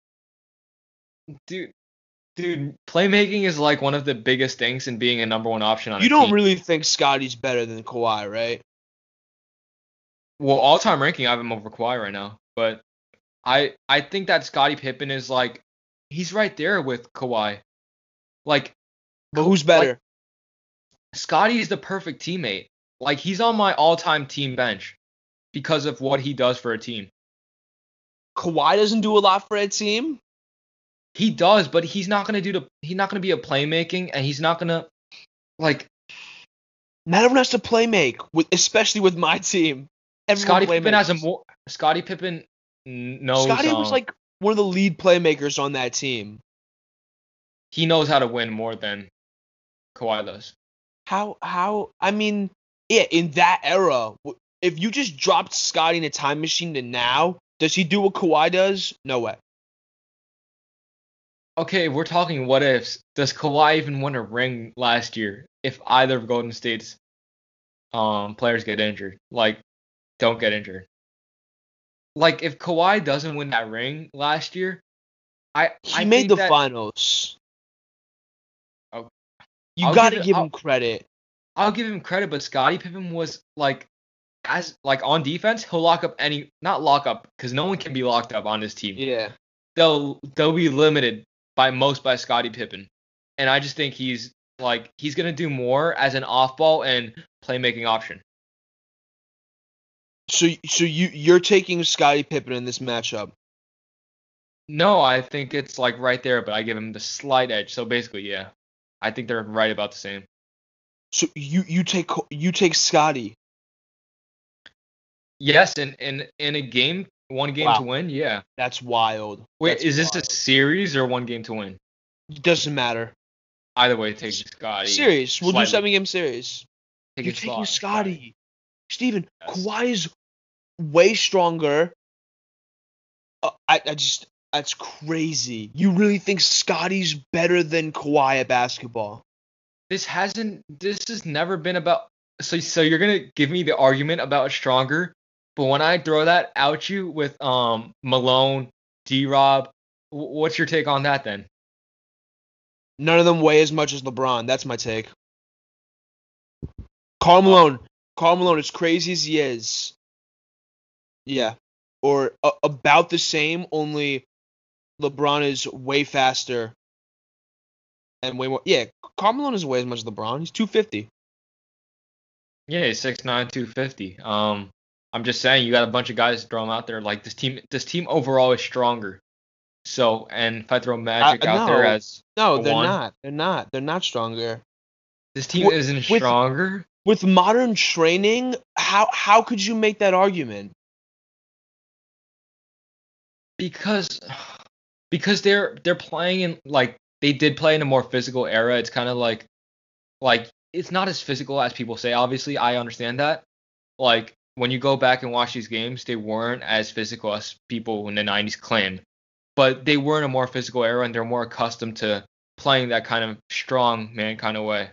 dude. Dude, playmaking is like one of the biggest things in being a number one option on You a don't team. really think Scotty's better than Kawhi, right? Well, all-time ranking, I have him over Kawhi right now, but I I think that Scottie Pippen is like he's right there with Kawhi. Like, But Ka- who's like better? Scottie is the perfect teammate. Like he's on my all-time team bench because of what he does for a team. Kawhi doesn't do a lot for a team. He does, but he's not gonna do the he's not gonna be a playmaking, and he's not gonna like Not everyone has to play make, with, especially with my team. Everyone Scottie play Pippen has a makes. more Scottie Pippen knows Scotty was um like one of the lead playmakers on that team. he knows how to win more than Kawhi does. How how I mean, yeah, in that era, w- if you just dropped Scotty in a time machine to now, does he do what Kawhi does? No way. Okay, we're talking what ifs. Does Kawhi even win a ring last year if either of Golden State's um players get injured? Like, don't get injured. Like, if Kawhi doesn't win that ring last year, I He I made think the that finals. I'll, You I'll give gotta it give him I'll, credit. I'll give him credit, but Scottie Pippen was like as like on defense, he'll lock up any not lock up because no one can be locked up on his team. Yeah. They'll they'll be limited by most by Scottie Pippen, and I just think he's like he's gonna do more as an off ball and playmaking option. So so you you're taking Scottie Pippen in this matchup. No, I think it's like right there, but I give him the slight edge. So basically, yeah, I think they're right about the same. So you you take you take Scotty. Yes, in in in a game, one game to Wow, win, yeah. that's wild. Wait, That's is this a wild. series or one game to win? Doesn't matter. Either way, take Scotty Series. We'll do slightly. seven game series. Take You're his taking spot, Scotty. Scotty. Steven, Yes. Kawhi is way stronger. Uh, I, I just, that's crazy. You really think Scotty's better than Kawhi at basketball? This hasn't. This has never been about. So so you're gonna give me the argument about stronger, but when I throw that out you with um Malone, D Rob, what's your take on that then? None of them weigh as much as LeBron. That's my take. Karl Uh, Malone. Karl Malone, as crazy as he is, yeah, or uh, about the same. Only LeBron is way faster and way more. Yeah, Karl Malone is way as much as LeBron. He's two fifty. Yeah, he's six nine, two fifty. Um, I'm just saying you got a bunch of guys to throw him out there. Like this team, this team overall is stronger. So, and if I throw I, Magic out there no, as no, a they're one, not. They're not. They're not stronger. this team Wi- isn't With stronger with modern training, how how could you make that argument? because because they're they're playing in like they did play in a more physical era. It's kind of like like it's not as physical as people say. Obviously, I understand that. Like when you go back and watch these games, they weren't as physical as people in the nineties claimed, but they were in a more physical era and they're more accustomed to playing that kind of strong man kind of way.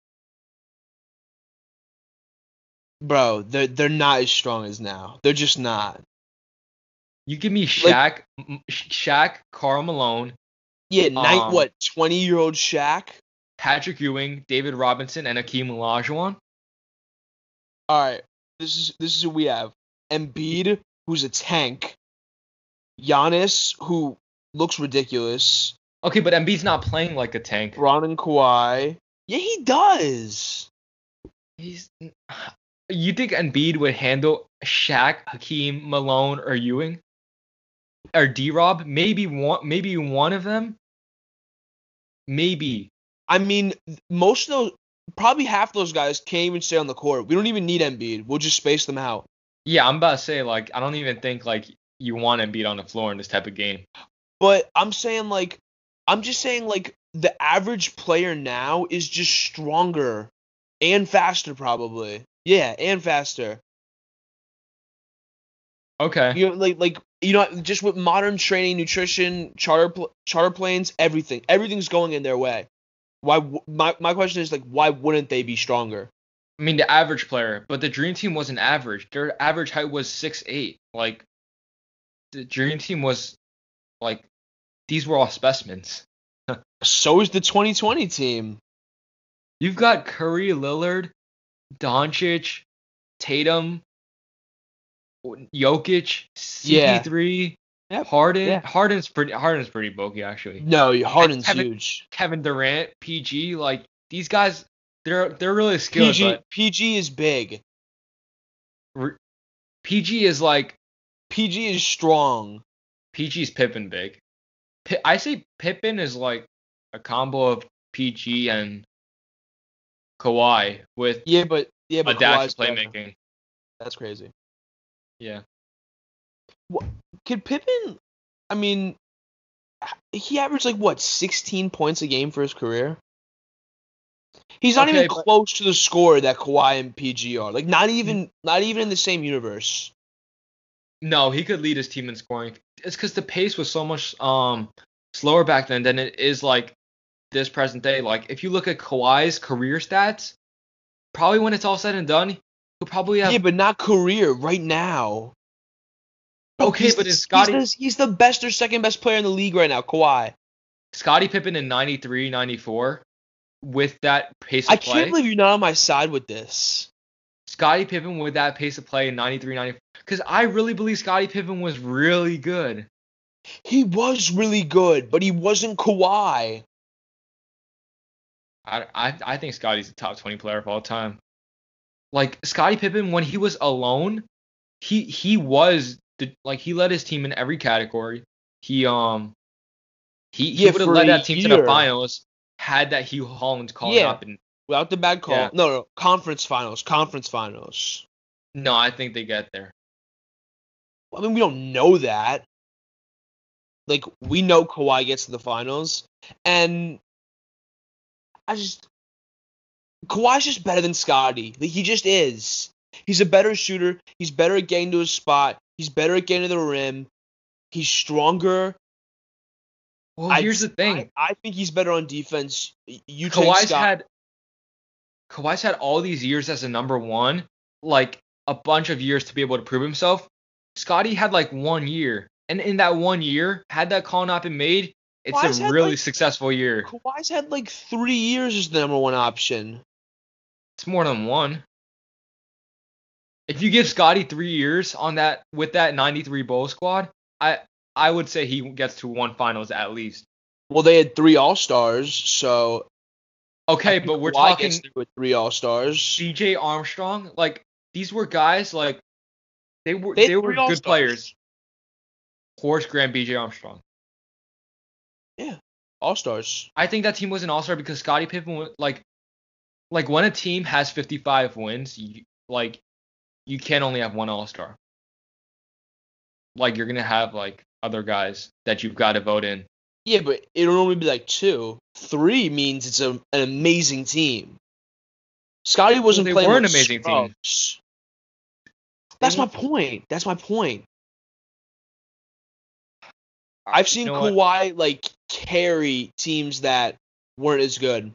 Bro, they're they're not as strong as now. They're just not. You give me Like, Shaq, M- Shaq, Karl Malone, yeah, night um, what, twenty year old Shaq? Patrick Ewing, David Robinson, and Akeem Olajuwon. Alright. This is this is who we have. Embiid, who's a tank. Giannis, who looks ridiculous. Okay, but Embiid's not playing like a tank. Bron and Kawhi. Yeah, he does. He's. You think Embiid would handle Shaq, Hakeem, Malone, or Ewing, or D Rob? Maybe one. Maybe one of them. Maybe. I mean, most of those, probably half those guys can't even stay on the court. We don't even need Embiid. We'll just space them out. Yeah, I'm about to say like I don't even think like you want Embiid on the floor in this type of game. But I'm saying like, I'm just saying like the average player now is just stronger and faster probably. Yeah, and faster. Okay. You know, like like you know, just with modern training, nutrition, charter pl- charter planes, everything, everything's going in their way. Why? w- My my question is like, why wouldn't they be stronger? I mean the average player, but the Dream Team wasn't average. Their average height was six eight. Like the Dream Team was like these were all specimens. So is the twenty twenty team. You've got Curry, Lillard, Doncic, Tatum, Jokic, Yeah. C P three, Yep. Harden. Yeah. Harden's pretty Harden's pretty bulky actually. No, And Harden's Kevin huge. Kevin Durant, P G, like these guys, they're they're really skilled, P G but P G is big. re- P G is like P G is strong. P G's Pippen big. Pi- I say Pippen is like a combo of P G and Kawhi with Yeah, but yeah, a but dash Kawhi's of better. playmaking. That's crazy. Yeah. What could Pippen? I mean, he averaged like what, sixteen points a game for his career. He's not even Okay, but close to the score that Kawhi and P G are. Like not even not even in the same universe. no, he could lead his team in scoring. It's because the pace was so much um slower back then than it is like this present day. Like if you look at Kawhi's career stats, probably when it's all said and done, he'll probably Yeah, have but not career right now. Bro, okay, he's but the, is he's Scotty the, he's the best or second best player in the league right now, Kawhi. Scottie Pippen in ninety-three, ninety-four with that pace I of can't play? believe you're not on my side with this. Scottie Pippen with that pace of play in ninety-three, ninety-four. Because I really believe Scottie Pippen was really good. He was really good, but he wasn't Kawhi. I, I, I think Scotty's a top twenty player of all time. Like Scottie Pippen, when he was alone, he he was the, like he led his team in every category. He um he he Yeah, would have for a led that team to the year. finals had that Hugh Hollins call Yeah, not been. without the bad Yeah. call. No, no, conference finals, conference finals. No, I think they get there. I mean, we don't know that. Like, we know Kawhi gets to the finals, and I just Kawhi's just better than Scotty. Like, he just is. He's a better shooter. He's better at getting to his spot. He's better at getting to the rim. He's stronger. Well, I'd here's the s- thing. I, I think he's better on defense. Y- You take Kawhi's Scott. had Kawhi's had all these years as a number one, like a bunch of years to be able to prove himself. Scotty had like one year, and in that one year, had that call not been made, it's Kawhi's a had really like successful year. Kawhi's had like three years as the number one option. It's more than one. If you give Scotty three years on that with that ninety-three Bull squad, I I would say he gets to one finals at least. Well, they had three All Stars, so Okay, I think but we're Kawhi talking gets there with three All Stars. C J Armstrong. Like these were guys like they were They they had were three All good Stars. players. Horace Grant, B J Armstrong. Yeah, All Stars. I think that team was an all-star because Scottie Pippen was like like when a team has fifty-five wins, you, like you can only have one all-star. Like you're gonna have like other guys that you've got to vote in. Yeah, but it'll only be like two. Three means it's a, an amazing team. Scottie wasn't they playing were an with amazing team. scrubs. That's They my point. That's my point. I've seen You know what? Kawhi like carry teams that weren't as good.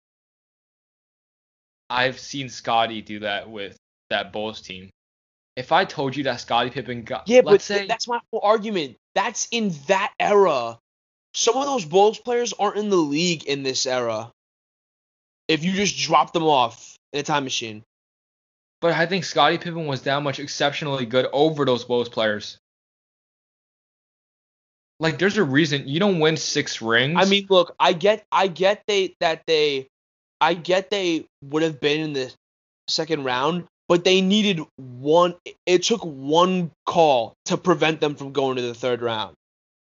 I've seen Scottie do that with that Bulls team. If I told you that Scottie Pippen got, Yeah, but let's say, that's my whole argument. That's in that era. Some of those Bulls players aren't in the league in this era. If you just drop them off in a time machine. but I think Scottie Pippen was that much exceptionally good over those Bulls players. Like, there's a reason you don't win six rings. I mean, look, I get, I get they that they, I get they would have been in the second round, but they needed one. It took one call to prevent them from going to the third round.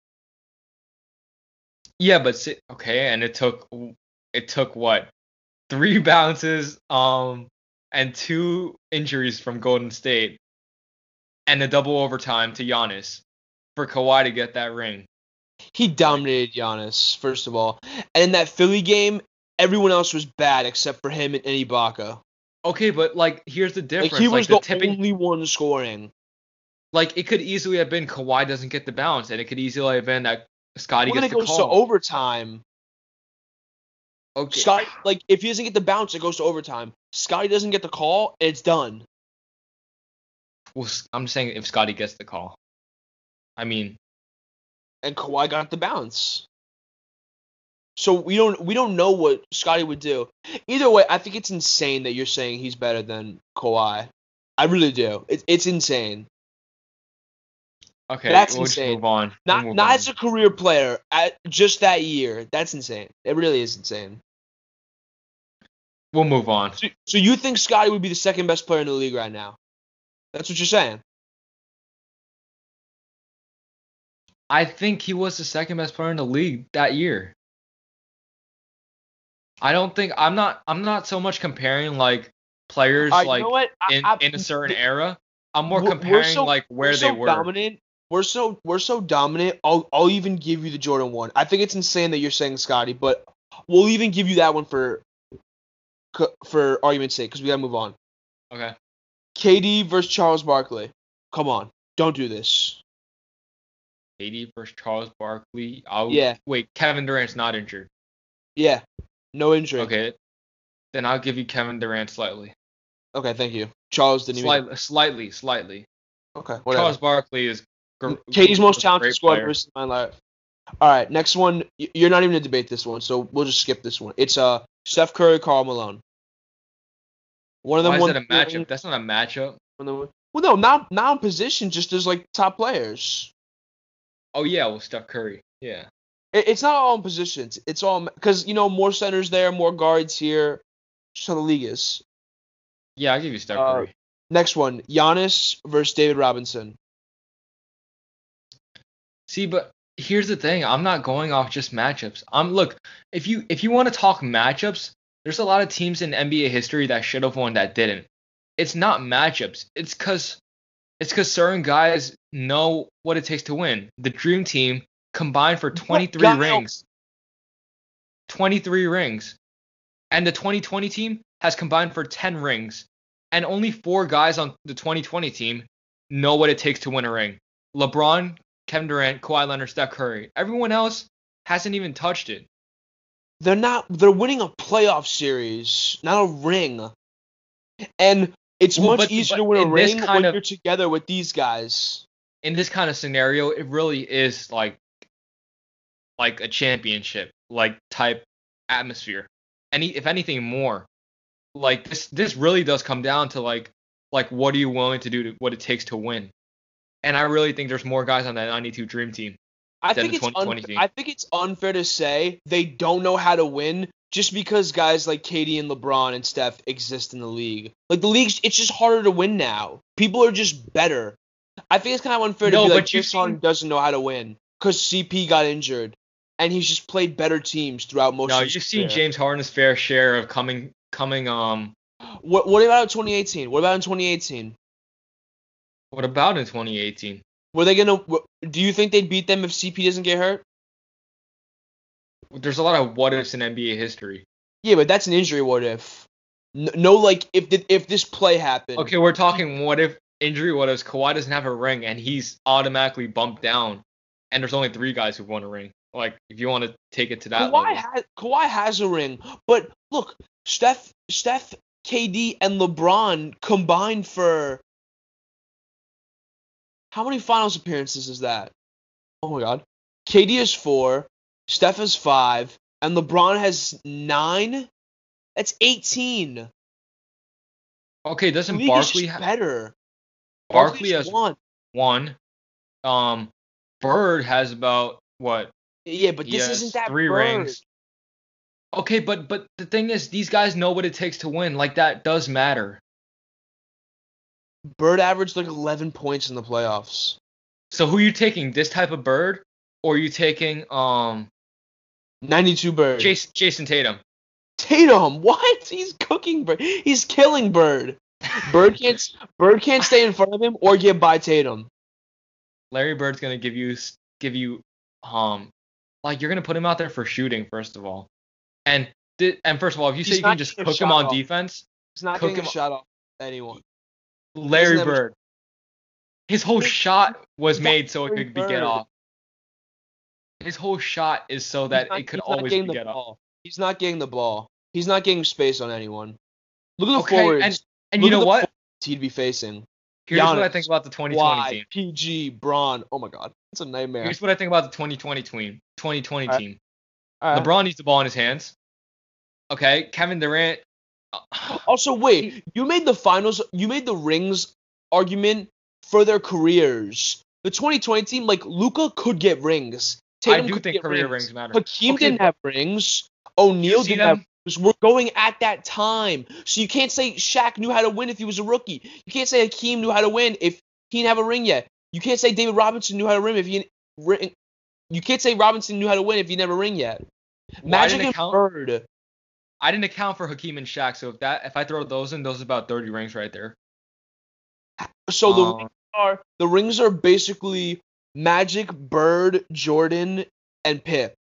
yeah, but si- okay, and it took it took what three bounces, um, and two injuries from Golden State, and a double overtime to Giannis for Kawhi to get that ring. He dominated Giannis, first of all, and in that Philly game, everyone else was bad except for him and Ibaka. Okay, but like here's the difference. Like he was the, the tipping, only one scoring. like it could easily have been Kawhi doesn't get the bounce, and it could easily have been that Scottie When gets it the goes to call. overtime, Okay. Scotty, like if he doesn't get the bounce, it goes to overtime. Scotty doesn't get the call, it's done. Well, I'm saying if Scottie gets the call. I mean, And Kawhi got the bounce. So we don't we don't know what Scotty would do. Either way, I think it's insane that you're saying he's better than Kawhi. I really do. It, it's insane. okay, That's we'll just insane. move on. Not We'll move not on. as a career player, at just that year. That's insane. It really is insane. We'll move on. So, so you think Scotty would be the second best player in the league right now? That's what you're saying. I think he was the second best player in the league that year. I don't think I'm not I'm not so much comparing like players All right, like you know what? I, in, I, in a certain th- era. I'm more we're- comparing we're so- like where we're they so were. Dominant. We're so we're so dominant. I'll I'll even give you the Jordan one. I think it's insane that you're saying Scotty, but we'll even give you that one for for argument's sake because we gotta move on. Okay. K D versus Charles Barkley. Come on, don't do this. K D versus Charles Barkley. I'll, Yeah. Wait, Kevin Durant's not injured. Yeah, no injury. Okay. Then I'll give you Kevin Durant slightly. Okay, thank you. Charles didn't even. Slightly, slightly, slightly. Okay, whatever. Charles Barkley is gr- K D's most a talented great squad player. versus my life. All right, next one. Y- You're not even gonna debate this one, so we'll just skip this one. It's uh Steph Curry, Karl Malone. One of them Why is won that a the ring, matchup? That's not a matchup. one of them- Well, no, not not in position, just as like top players. Oh yeah, well Steph Curry. Yeah. It, it's not all in positions. It's all because you know more centers there, more guards here. Just how the league is. Yeah, I'll give you Steph Uh, Curry. Next one, Giannis versus David Robinson. See, but here's the thing. I'm not going off just matchups. I'm look, if you if you want to talk matchups, there's a lot of teams in N B A history that should have won that didn't. It's not matchups. It's cause it's cause certain guys know what it takes to win. The Dream Team combined for twenty-three guy- rings. twenty-three rings. And the twenty twenty team has combined for ten rings. And only four guys on the twenty twenty team know what it takes to win a ring. LeBron, Kevin Durant, Kawhi Leonard, Steph Curry. Everyone else hasn't even touched it. They're not. They're winning a playoff series, not a ring. And it's Well, much but- easier but to win a in this ring kind when of- you're together with these guys. In this kind of scenario, it really is like like a championship like type atmosphere. Any if anything more. Like this this really does come down to like like what are you willing to do to what it takes to win. And I really think there's more guys on that ninety-two Dream Team. I than think the it's twenty twenty unf- team. I think it's unfair to say they don't know how to win just because guys like K D and LeBron and Steph exist in the league. Like the league's, it's just harder to win now. People are just better. I think it's kind of unfair No, to be like but you've James Harden seen doesn't know how to win because C P got injured and he's just played better teams throughout most no, of his you've seen career. James Harden's fair share of coming coming um. What what about in twenty eighteen? What about in twenty eighteen? What about in twenty eighteen? Were they gonna? Do you think they'd beat them if C P doesn't get hurt? There's a lot of what ifs in N B A history. Yeah, but that's an injury. What if? No, no like if the, if this play happened. Okay, we're talking what if injury, what if Kawhi doesn't have a ring and he's automatically bumped down, and there's only three guys who've won a ring. Like, if you want to take it to that Kawhi level. has Kawhi has a ring, but look, Steph, Steph, K D, and LeBron combined for how many finals appearances is that? Oh my God, K D has four, Steph has five, and LeBron has nine. That's eighteen. Okay, The doesn't league Barkley is just ha- better. Barkley Barkley's has one. one? Um, Bird has about what? Yeah, but He this has isn't that three Bird. rings. Okay, but but the thing is, these guys know what it takes to win. Like, that does matter. Bird averaged like eleven points in the playoffs. So who are you taking? This type of Bird, or are you taking um ninety-two Bird. Jason Jason Tatum? Tatum, what? He's cooking Bird. He's killing Bird. Bird can't Bird can't stay in front of him or get by Tatum. Larry Bird's gonna give you give you um like you're gonna put him out there for shooting first of all, and di- and first of all, if you say He's you can not just getting a cook him shot on off. defense, He's not Cook getting a him- shot off anyone. Larry have a- Bird, his whole He's- shot was he's made so it Larry could be get Bird. off. His whole shot is so He's that not- it could he's not always getting be the get off. ball. He's not getting the ball. He's not getting space on anyone. Look at the Okay, forwards. and and Look you at know the what? forwards he'd be facing. Here's what I Giannis, think about the twenty twenty Kawhi, team. P G, Braun. Oh my God, it's a nightmare. Here's what I think about the twenty twenty team. twenty twenty Alright. team. All right. LeBron needs the ball in his hands. Okay, Kevin Durant. Also, wait, you made the finals, you made the rings argument for their careers. The twenty twenty team, like Luka could get rings. I Tatum do could think get career rings. rings matter. Hakeem Okay, didn't but- have rings. O'Neal see didn't them? have rings. We're going at that time. So you can't say Shaq knew how to win if he was a rookie. You can't say Hakeem knew how to win if he didn't have a ring yet. You can't say David Robinson knew how to win if he ring. You can't say Robinson knew how to win if he never ring yet. Well, I Magic didn't and account- Bird. I didn't account for Hakeem and Shaq, so if that if I throw those in, those are about thirty rings right there. So the Um, rings are the rings are basically Magic, Bird, Jordan, and Pip.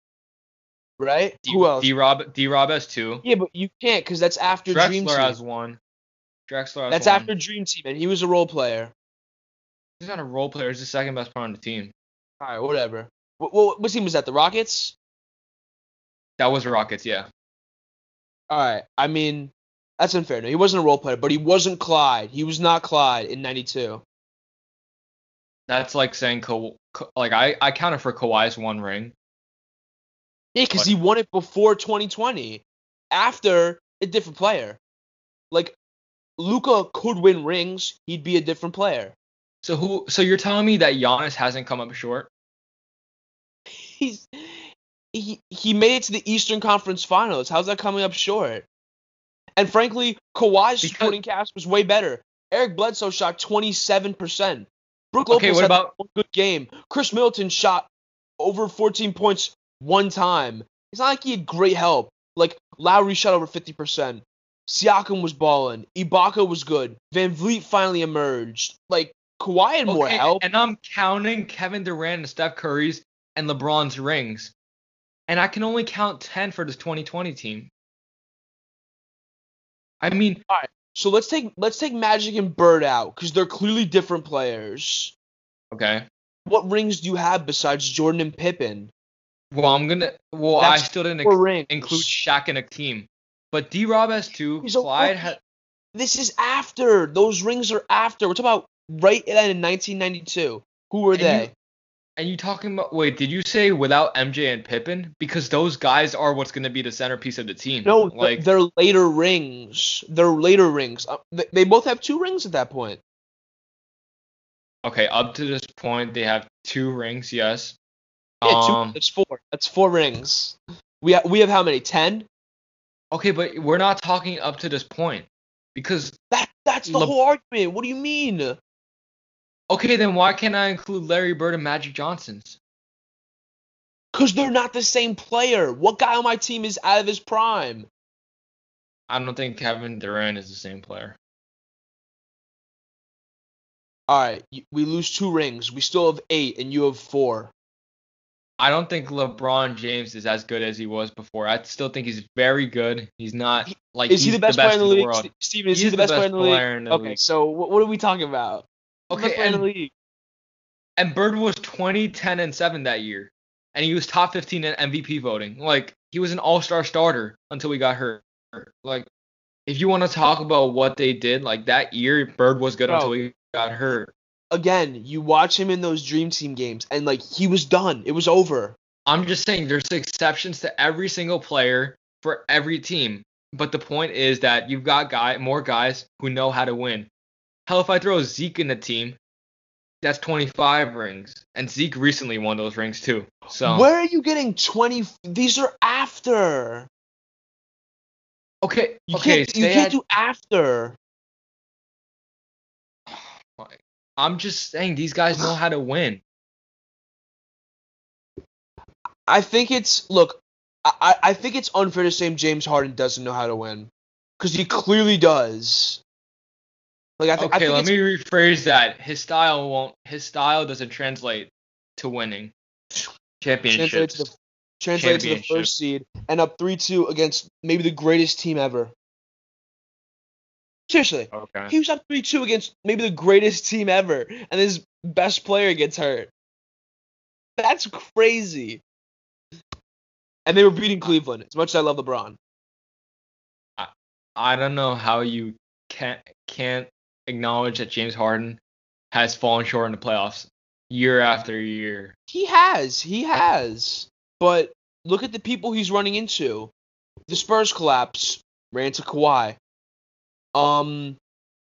Right? D, Who else? D Rob D Rob has two. Yeah, but you can't because that's after Dream Drexler Team. has one. Drexler has That's one. after Dream Team, and he was a role player. He's not a role player. He's the second best player on the team. All right, whatever. What, what, what team was that? The Rockets? That was the Rockets, yeah. All right. I mean, that's unfair. No, he wasn't a role player, but he wasn't Clyde. He was not Clyde in ninety-two. That's like saying Ka- Ka- like I I counted for Kawhi's one ring. Yeah, because But- he won it before twenty twenty, after a different player. Like, Luka could win rings. He'd be a different player. So who? So you're telling me that Giannis hasn't come up short? He's he he made it to the Eastern Conference Finals. How's that coming up short? And frankly, Kawhi's Because- supporting cast was way better. Eric Bledsoe shot twenty-seven percent. Brook Lopez Okay, what had about- one good game. Chris Middleton shot over fourteen points one time. It's not like he had great help. Like, Lowry shot over fifty percent. Siakam was balling. Ibaka was good. Van Vliet finally emerged. Like, Kawhi had more Okay, help. and I'm counting Kevin Durant and Steph Curry's and LeBron's rings, and I can only count ten for this twenty twenty team. I mean, So let's take let's take Magic and Bird out because they're clearly different players. okay. What rings do you have besides Jordan and Pippen? Well, I'm gonna. Well, That's I still didn't Four ex- rings. include Shaq and Hakeem, but D Rob has two. He's a Clyde rookie. has. This is after. Those rings are after. We're talking about right then in nineteen ninety-two. Who were And they? you- And you talking about? Wait, did you say without M J and Pippen? Because those guys are what's gonna be the centerpiece of the team. no, th- like they're later rings. They're later rings. Uh, they, they both have two rings at that point. okay, up to this point they have two rings. Yes. Yeah, two, Um. that's four. That's four rings. We have, we have how many? Ten? Okay, but we're not talking up to this point because That that's the Le- whole argument. What do you mean? okay, then why can't I include Larry Bird and Magic Johnson's? Because they're not the same player. What guy on my team is out of his prime? I don't think Kevin Durant is the same player. All right, we lose two rings. We still have eight, and you have four. I don't think LeBron James is as good as he was before. I still think he's very good. He's not like Is he he's the best, the best player in the in the league? world. Steven, is He he is the the best, best player in the league? player in the Okay, league. so what, what are we talking about? Who's the Okay, best player in the and league? and Bird was twenty, ten, and seven that year, and he was top fifteen in M V P voting. Like he was an All-Star starter until he got hurt. Like if you want to talk about what they did, like that year, Bird was good Bro, until he got hurt. again, you watch him in those Dream Team games, and like he was done. It was over. I'm just saying there's exceptions to every single player for every team. But the point is that you've got guy more guys who know how to win. Hell, if I throw Zeke in the team, that's twenty-five rings. And Zeke recently won those rings too. So Where are you getting twenty? These are after. okay, You okay, can't. You say can't I- do after. I'm just saying these guys know how to win. I think it's look. I I think it's unfair to say James Harden doesn't know how to win, because he clearly does. Like I, th- I Okay, think let it's, me rephrase that. His style won't. His style doesn't translate to winning translated championships. to the translated to the Championship. first seed and up three two against maybe the greatest team ever. Seriously, Okay. he was up three two against maybe the greatest team ever, and his best player gets hurt. That's crazy. And they were beating Cleveland. As much as I love LeBron, I don't know how you can't can't acknowledge that James Harden has fallen short in the playoffs year after year. he has, he has. But look at the people he's running into. The Spurs collapse, ran to Kawhi. Um,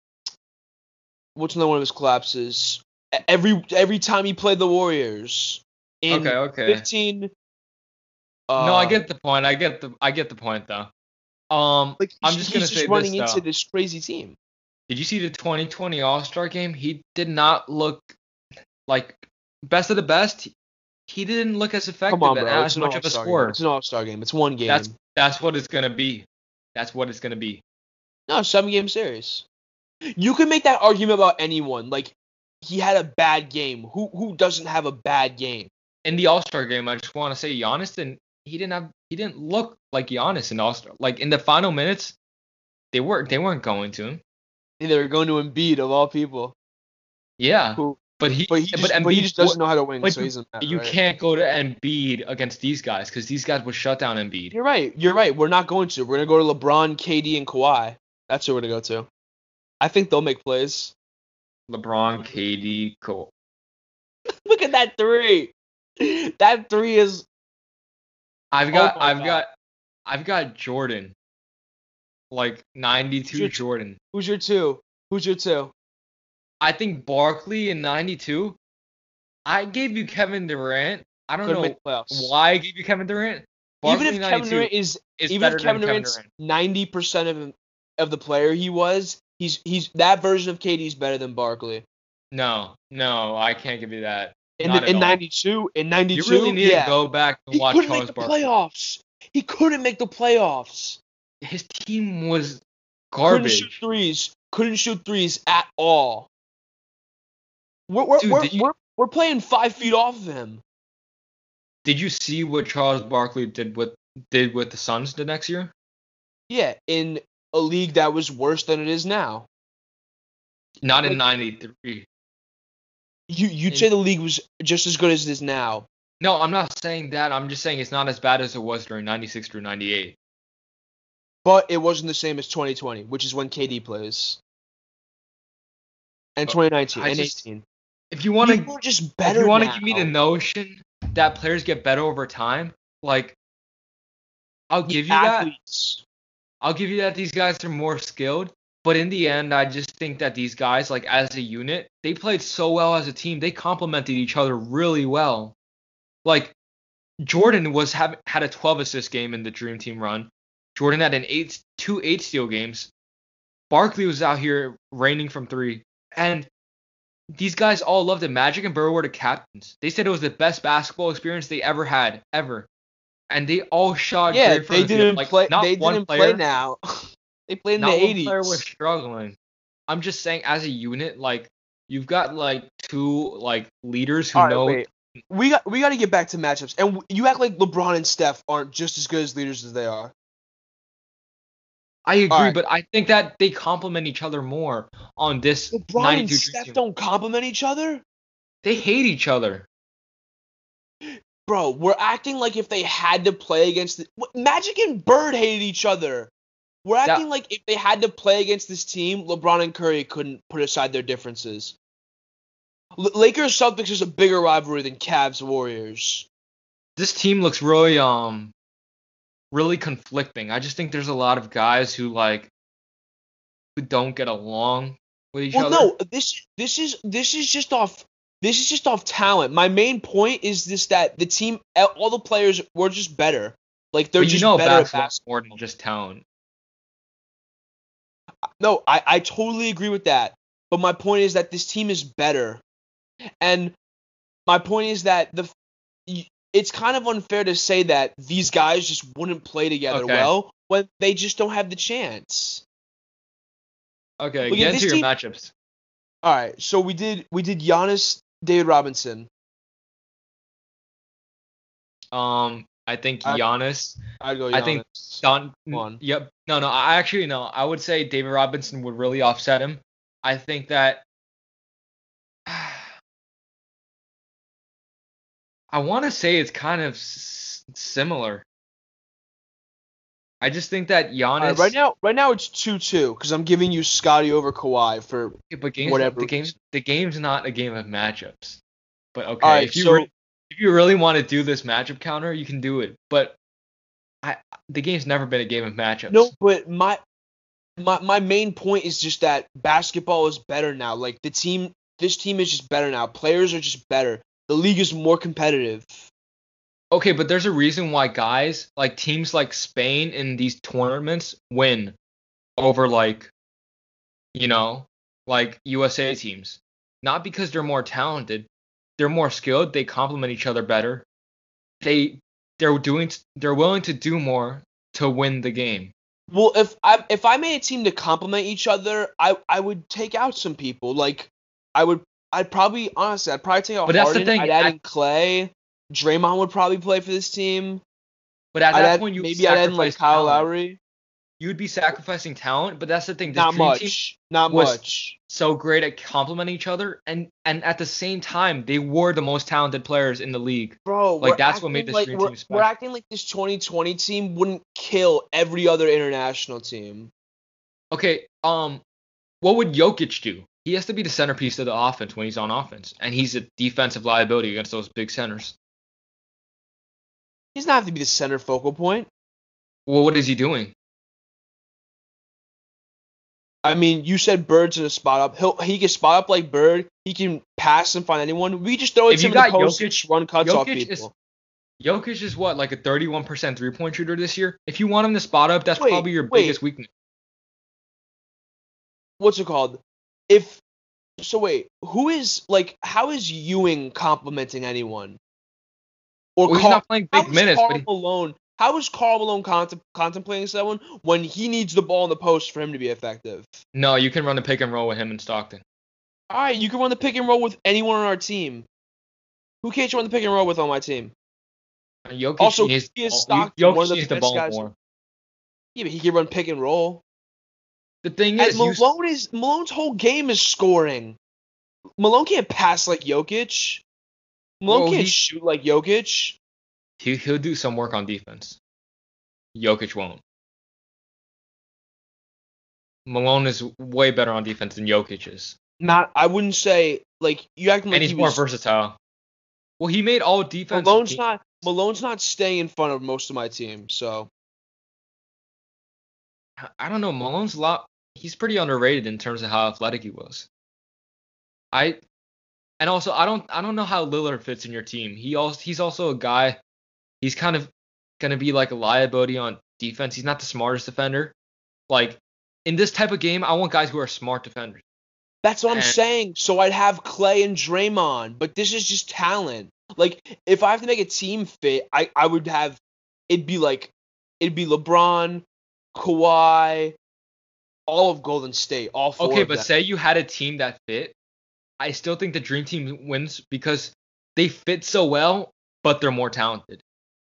what's another one of his collapses? E- Every every time he played the Warriors in Okay, okay. fifteen. Uh, No, I get the point. I get the I get the point though. Um, Like I'm he's just gonna just say running this into though. this crazy team. Did you see the twenty twenty All-Star game? He did not look like best of the best. He didn't look as effective Come on, and bro. as It's an much of a all-star game. scorer. It's an all-star game. It's one game. That's that's what it's gonna be. That's what it's gonna be. No, seven game series. You can make that argument about anyone. Like he had a bad game. Who who doesn't have a bad game? In the All-Star game, I just want to say Giannis didn't he didn't have he didn't look like Giannis in All-Star. Like in the final minutes, they weren't they weren't going to him. They were going to Embiid of all people. Yeah, Who, but he but he just, but but he Embiid just doesn't know how to win, but so you, he's in that. you Right? can't go to Embiid against these guys because these guys would shut down Embiid. You're right. You're right. We're not going to. We're gonna go to LeBron, K D, and Kawhi. That's who we're gonna go to. I think they'll make plays. LeBron, K D, Cole. Look at that three. That three is. I've got Oh my I've God. got I've got Jordan. Like ninety-two Your- Jordan. Who's your two? Who's your two? I think Barkley in ninety-two. I gave you Kevin Durant. I don't Couldn't know make the playoffs. why I gave you Kevin Durant. Barkley Even if in Kevin ninety-two Durant is, is even better if Kevin than Kevin Durant's Durant. ninety percent of him, of the player he was, he's he's that version of K D is better than Barkley. No, no, I can't give you that. In Not the, at in all. ninety-two, in ninety-two, You really need yeah. to go back and He watch couldn't Charles make the Barkley. playoffs. He couldn't make the playoffs. His team was Couldn't shoot garbage. threes. Couldn't shoot threes at all. We're we're Dude, we're, did you- we're, we're playing five feet off of him. Did you see what Charles Barkley did with did with the Suns the next year? Yeah, in a league that was worse than it is now. Not in Like- ninety-three. You you'd In- say the league was just as good as it is now. No, I'm not saying that. I'm just saying it's not as bad as it was during ninety-six through ninety-eight. But it wasn't the same as twenty twenty, which is when K D plays. And Uh, twenty nineteen I and just- eighteen. If you want to People are just if better you want to now. give me the notion that players get better over time, like I'll give you that. Athletes. I'll give you that these guys are more skilled, but in the end, I just think that these guys, like as a unit, they played so well as a team. They complemented each other really well. Like Jordan was have, had a twelve assist game in the Dream Team run. Jordan had an eight, two eight steal games. Barkley was out here raining from three. And these guys all loved it. Magic and Bird were the captains. They said it was the best basketball experience they ever had, ever. And they all shot Yeah, great from they the field. didn't Like, play. not They one didn't player, play now. They played in not the one eighties. player was struggling. I'm just saying, as a unit, like you've got like two like leaders who All right, know. wait. We got we got to get back to matchups, and you act like LeBron and Steph aren't just as good as leaders as they are. I agree, All right. but I think that they complement each other more on this LeBron and ninety-two Dream Steph team. don't compliment each other, They hate each other. bro. We're acting like if they had to play against the, what- Magic and Bird hated each other. We're That- acting like if they had to play against this team, LeBron and Curry couldn't put aside their differences. L- Lakers Celtics is a bigger rivalry than Cavs Warriors. This team looks really um really conflicting. I just think there's a lot of guys who like who don't get along with each Well, other. no, this this is this is just off this is just off talent. My main point is this that the team, all the players were just better. Like they're But you just know better at basketball basketball. more than just talent. No, I, I totally agree with that. But my point is that this team is better. And my point is that the it's kind of unfair to say that these guys just wouldn't play together Okay. well when they just don't have the chance. Okay, Look at get this into your team- matchups. All right, so we did we did Giannis, David Robinson. Um, I think I- Giannis. I'd go Giannis. I think Don. Come on. Yep. No, no. I actually no. I would say David Robinson would really offset him. I think that. I want to say it's kind of s- similar. I just think that Giannis. All right, right now, right now it's two two because I'm giving you Scotty over Kawhi for. but games, whatever the game's the game's not a game of matchups. But okay, All right, if you so- re- if you really want to do this matchup counter, you can do it. But I the game's never been a game of matchups. No, but my my my main point is just that basketball is better now. Like the team, this team is just better now. Players are just better. The league is more competitive. Okay, but there's a reason why guys like teams like Spain in these tournaments win over like, you know, like U S A teams. Not because they're more talented, they're more skilled. They complement each other better. They they're doing they're willing to do more to win the game. Well, if I if I made a team to complement each other, I I would take out some people. Like I would I'd probably honestly I'd probably take out But that's the Harden. thing, I'd add I- in Clay. Draymond would probably play for this team. But at I'd that add, point, you maybe I'd add in like sacrifice Kyle talent. Lowry. You would be sacrificing talent, but that's the thing. This Not Dream Team much. Not was- much. so great at complementing each other, and and at the same time, they were the most talented players in the league. Bro, Like, we're that's what made acting this like Dream we're, Team special. We're acting like this twenty twenty team wouldn't kill every other international team. Okay, um, what would Jokic do? He has to be the centerpiece of the offense when he's on offense, and he's a defensive liability against those big centers. He doesn't have to be the center focal point. Well, what is he doing? I mean, you said Bird's in a spot up. He'll he can spot up like Bird. He can pass and find anyone. We just throw it If to you him in the got post, Jokic- just run cuts off Jokic people. is- Jokic is what, like a thirty-one percent three-point shooter this year? If you want him to spot up, that's Wait, probably your wait. biggest weakness. What's it called? If so, wait. Who is like? How is Ewing complimenting anyone? Or Well, he's Carl- not playing how big is minutes, Karl but he, Malone? How is Carl Malone contem- contemplating someone when he needs the ball in the post for him to be effective? no, you can run the pick and roll with him and Stockton. All right, you can run the pick and roll with anyone on our team. Who can't you run the pick and roll with on my team? Jokic Also, needs, he is the ball- Stockton, Jokic one of the needs the best ball guys. more. Yeah, but he can run pick and roll. The thing And is, you, Malone is Malone's whole game is scoring. Malone can't pass like Jokic. Malone Well, can't he- shoot like Jokic. he, he'll do some work on defense. Jokic won't. Malone is way better on defense than Jokic is. Not, I wouldn't say like you acting like And he's he more was, versatile. Well, he made all defense. Malone's games- not Malone's not staying in front of most of my team. So I don't know. Malone's a lot. He's pretty underrated in terms of how athletic he was. I, and also I don't I don't know how Lillard fits in your team. He also he's also a guy. He's kind of gonna be like a liability on defense. He's not the smartest defender. Like, in this type of game, I want guys who are smart defenders. That's what I'm And saying. So I'd have Clay and Draymond, but this is just talent. Like, if I have to make a team fit, I, I would have, it'd be like, it'd be LeBron, Kawhi, all of Golden State, all four okay, of but them. say you had a team that fit. I still think the Dream Team wins because they fit so well, but they're more talented.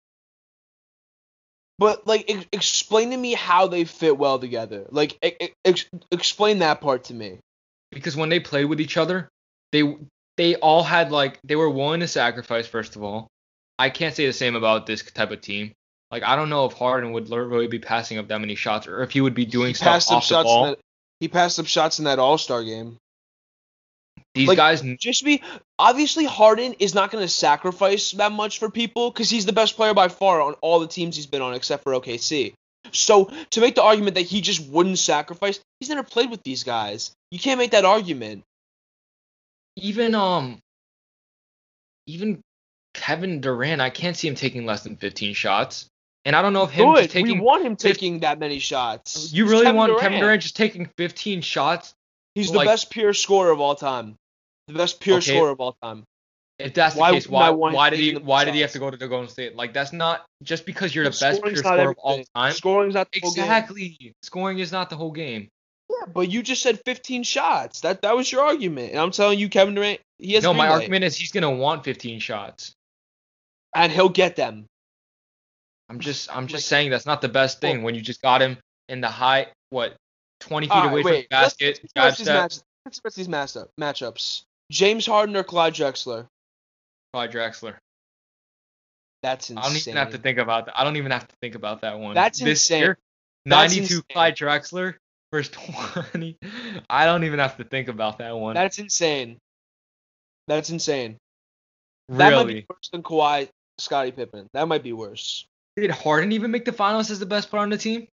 But, like, ex- explain to me how they fit well together. Like, ex- ex- explain that part to me. Because when they played with each other, they they all had like they were willing to sacrifice. First of all, I can't say the same about this type of team. Like I don't know if Harden would really be passing up that many shots, or if he would be doing He stuff passed up off the shots in ball. that. He passed up shots in that All Star game. These Like, guys, just be obviously Harden is not going to sacrifice that much for people because he's the best player by far on all the teams he's been on except for O K C. So to make the argument that he just wouldn't sacrifice, he's never played with these guys. You can't make that argument. even um, even Kevin Durant, I can't see him taking less than fifteen shots. And I don't know if him just Good. We taking. want him fif- taking that many shots. You It's really Kevin want Durant. Kevin Durant just taking fifteen shots? He's the like- best pure scorer of all time. The best pure Okay. scorer of all time. If that's the Why case, wouldn't I why want him why did he taking the why did he have shots? to go to the Golden State? Like that's not just because you're the best pure Scoring's not scorer of all everything. time. Scoring's not the whole game. Exactly. Scoring is not the whole game. Yeah, but you just said fifteen shots. That that was your argument, and I'm telling you, Kevin Durant, he has No, green my light, argument is he's gonna want fifteen shots. and he'll get them. I'm just I'm just Like- saying that's not the best thing Well- when you just got him in the high what twenty feet All right, away from the wait. Let's, basket. let's, jab let's, these step, match, let's let's these matchup, matchups. James Harden or Clyde Drexler? Clyde Drexler. That's I insane. don't even have to think about that. I don't even have to think about that one. That's this insane. year, That's ninety-two insane. Clyde Drexler versus twenty. I don't even have to think about that one. That's insane. That's insane. That might be really. worse than Kawhi, Scottie Pippen. That might be worse. Did Harden even make the finals as the best player on the team?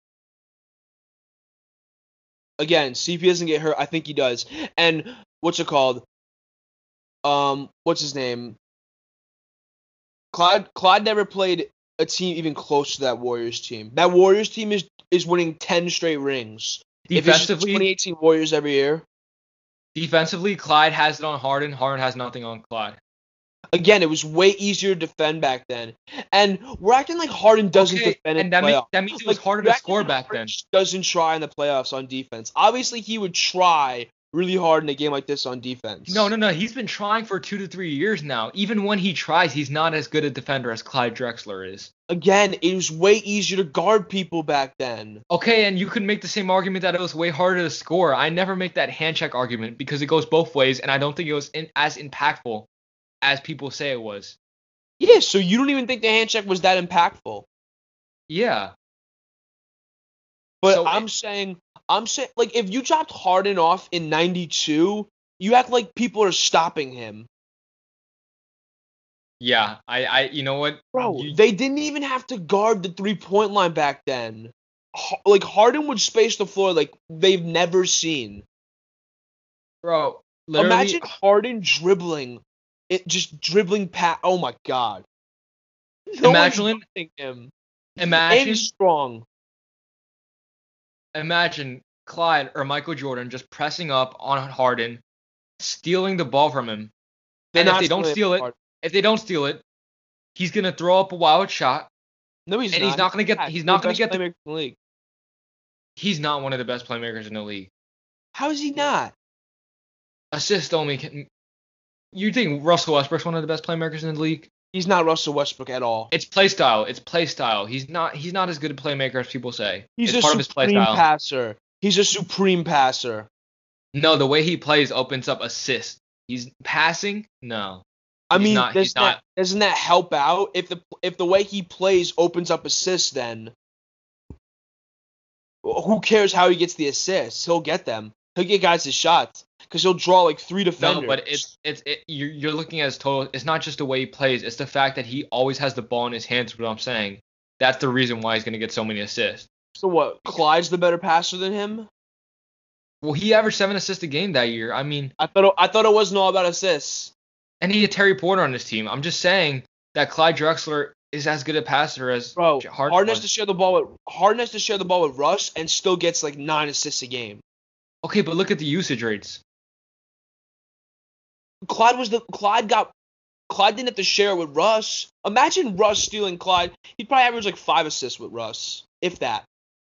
Again, C P doesn't get hurt. I think he does. And what's it called? Um, what's his name? Clyde. Clyde never played a team even close to that Warriors team. That Warriors team is is winning ten straight rings. If it's just the Defensively, twenty eighteen Warriors every year. defensively, Clyde has it on Harden. Harden has nothing on Clyde. Again, it was way easier to defend back then. And we're acting like Harden doesn't Okay, defend in and the that means playoffs. that means it Like, was harder you're to acting score like back Harden then. just doesn't try in the playoffs on defense. Obviously, he would try really hard in a game like this on defense. No, no, no. He's been trying for two to three years now. Even when he tries, he's not as good a defender as Clyde Drexler is. Again, it was way easier to guard people back then. Okay, and you could make the same argument that it was way harder to score. I never make that hand check argument because it goes both ways, and I don't think it was in, as impactful as people say it was. Yeah, so you don't even think the hand check was that impactful. Yeah. But So I'm it- saying, I'm saying, like, if you dropped Harden off in ninety-two, you act like people are stopping him. Yeah, I, I, you know what? Bro, You- they didn't even have to guard the three-point line back then. Har- Like, Harden would space the floor like they've never seen. bro, literally, Imagine Harden dribbling, it just dribbling past. Oh my God! No Imagine- one's guarding him. imagine, And strong. imagine Clyde or Michael Jordan just pressing up on Harden, stealing the ball from him. They're And if not they don't stealing steal it, Harden. if they don't steal it, he's gonna throw up a wild shot. No, he's and not. he's not gonna get- bad. he's the not gonna best get the- playmaker in the league. He's not one of the best playmakers in the league. How is he not? Assist only can. You think Russell Westbrook's one of the best playmakers in the league? He's not Russell Westbrook at all. It's play style. It's play style. He's not. He's not as good a playmaker as people say. He's it's a part of his play supreme style. passer. He's a supreme passer. No, the way he plays opens up assists. He's passing. No. I He's mean, not- he's doesn't, not- that, doesn't that help out if the if the way he plays opens up assists? Then who cares how he gets the assists? He'll get them. He'll get guys his shots because he'll draw like three defenders. No, but it's it's it, you're you're looking at his total. It's not just the way he plays. It's the fact that he always has the ball in his hands. Is what I'm saying. That's the reason why he's gonna get so many assists. So what? Clyde's the better passer than him? Well, he averaged seven assists a game that year. I mean, I thought it, I thought it wasn't all about assists. and he had Terry Porter on his team. I'm just saying that Clyde Drexler is as good a passer as Bro, Harden Harden has was. to share the ball with Harden has to share the ball with Russ and still gets like nine assists a game. Okay, but look at the usage rates. Clyde was the Clyde got Clyde didn't have to share with Russ. Imagine Russ stealing Clyde. He'd probably average like five assists with Russ, if that.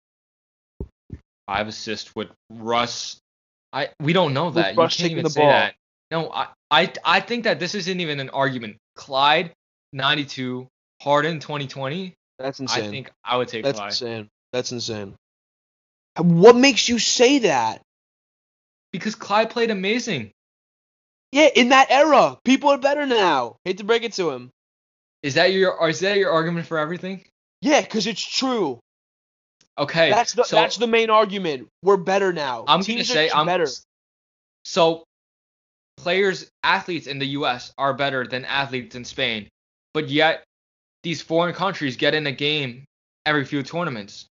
Five assists with Russ. I we don't know With that. Russ You can't taking even the say ball. that. No, I, I I think that this isn't even an argument. Clyde, ninety-two, Harden, twenty twenty. That's I insane. think I would take That's Clyde. insane. That's insane. What makes you say that? Because Clyde played amazing. Yeah, in that era, people are better now. Hate to break it to him. Is that your is that your argument for everything? Yeah, because it's true. Okay, That's the so that's the main argument. We're better now. I'm Teams gonna say are just I'm better. So players, athletes in the U S are better than athletes in Spain, but yet these foreign countries get in a game every few tournaments.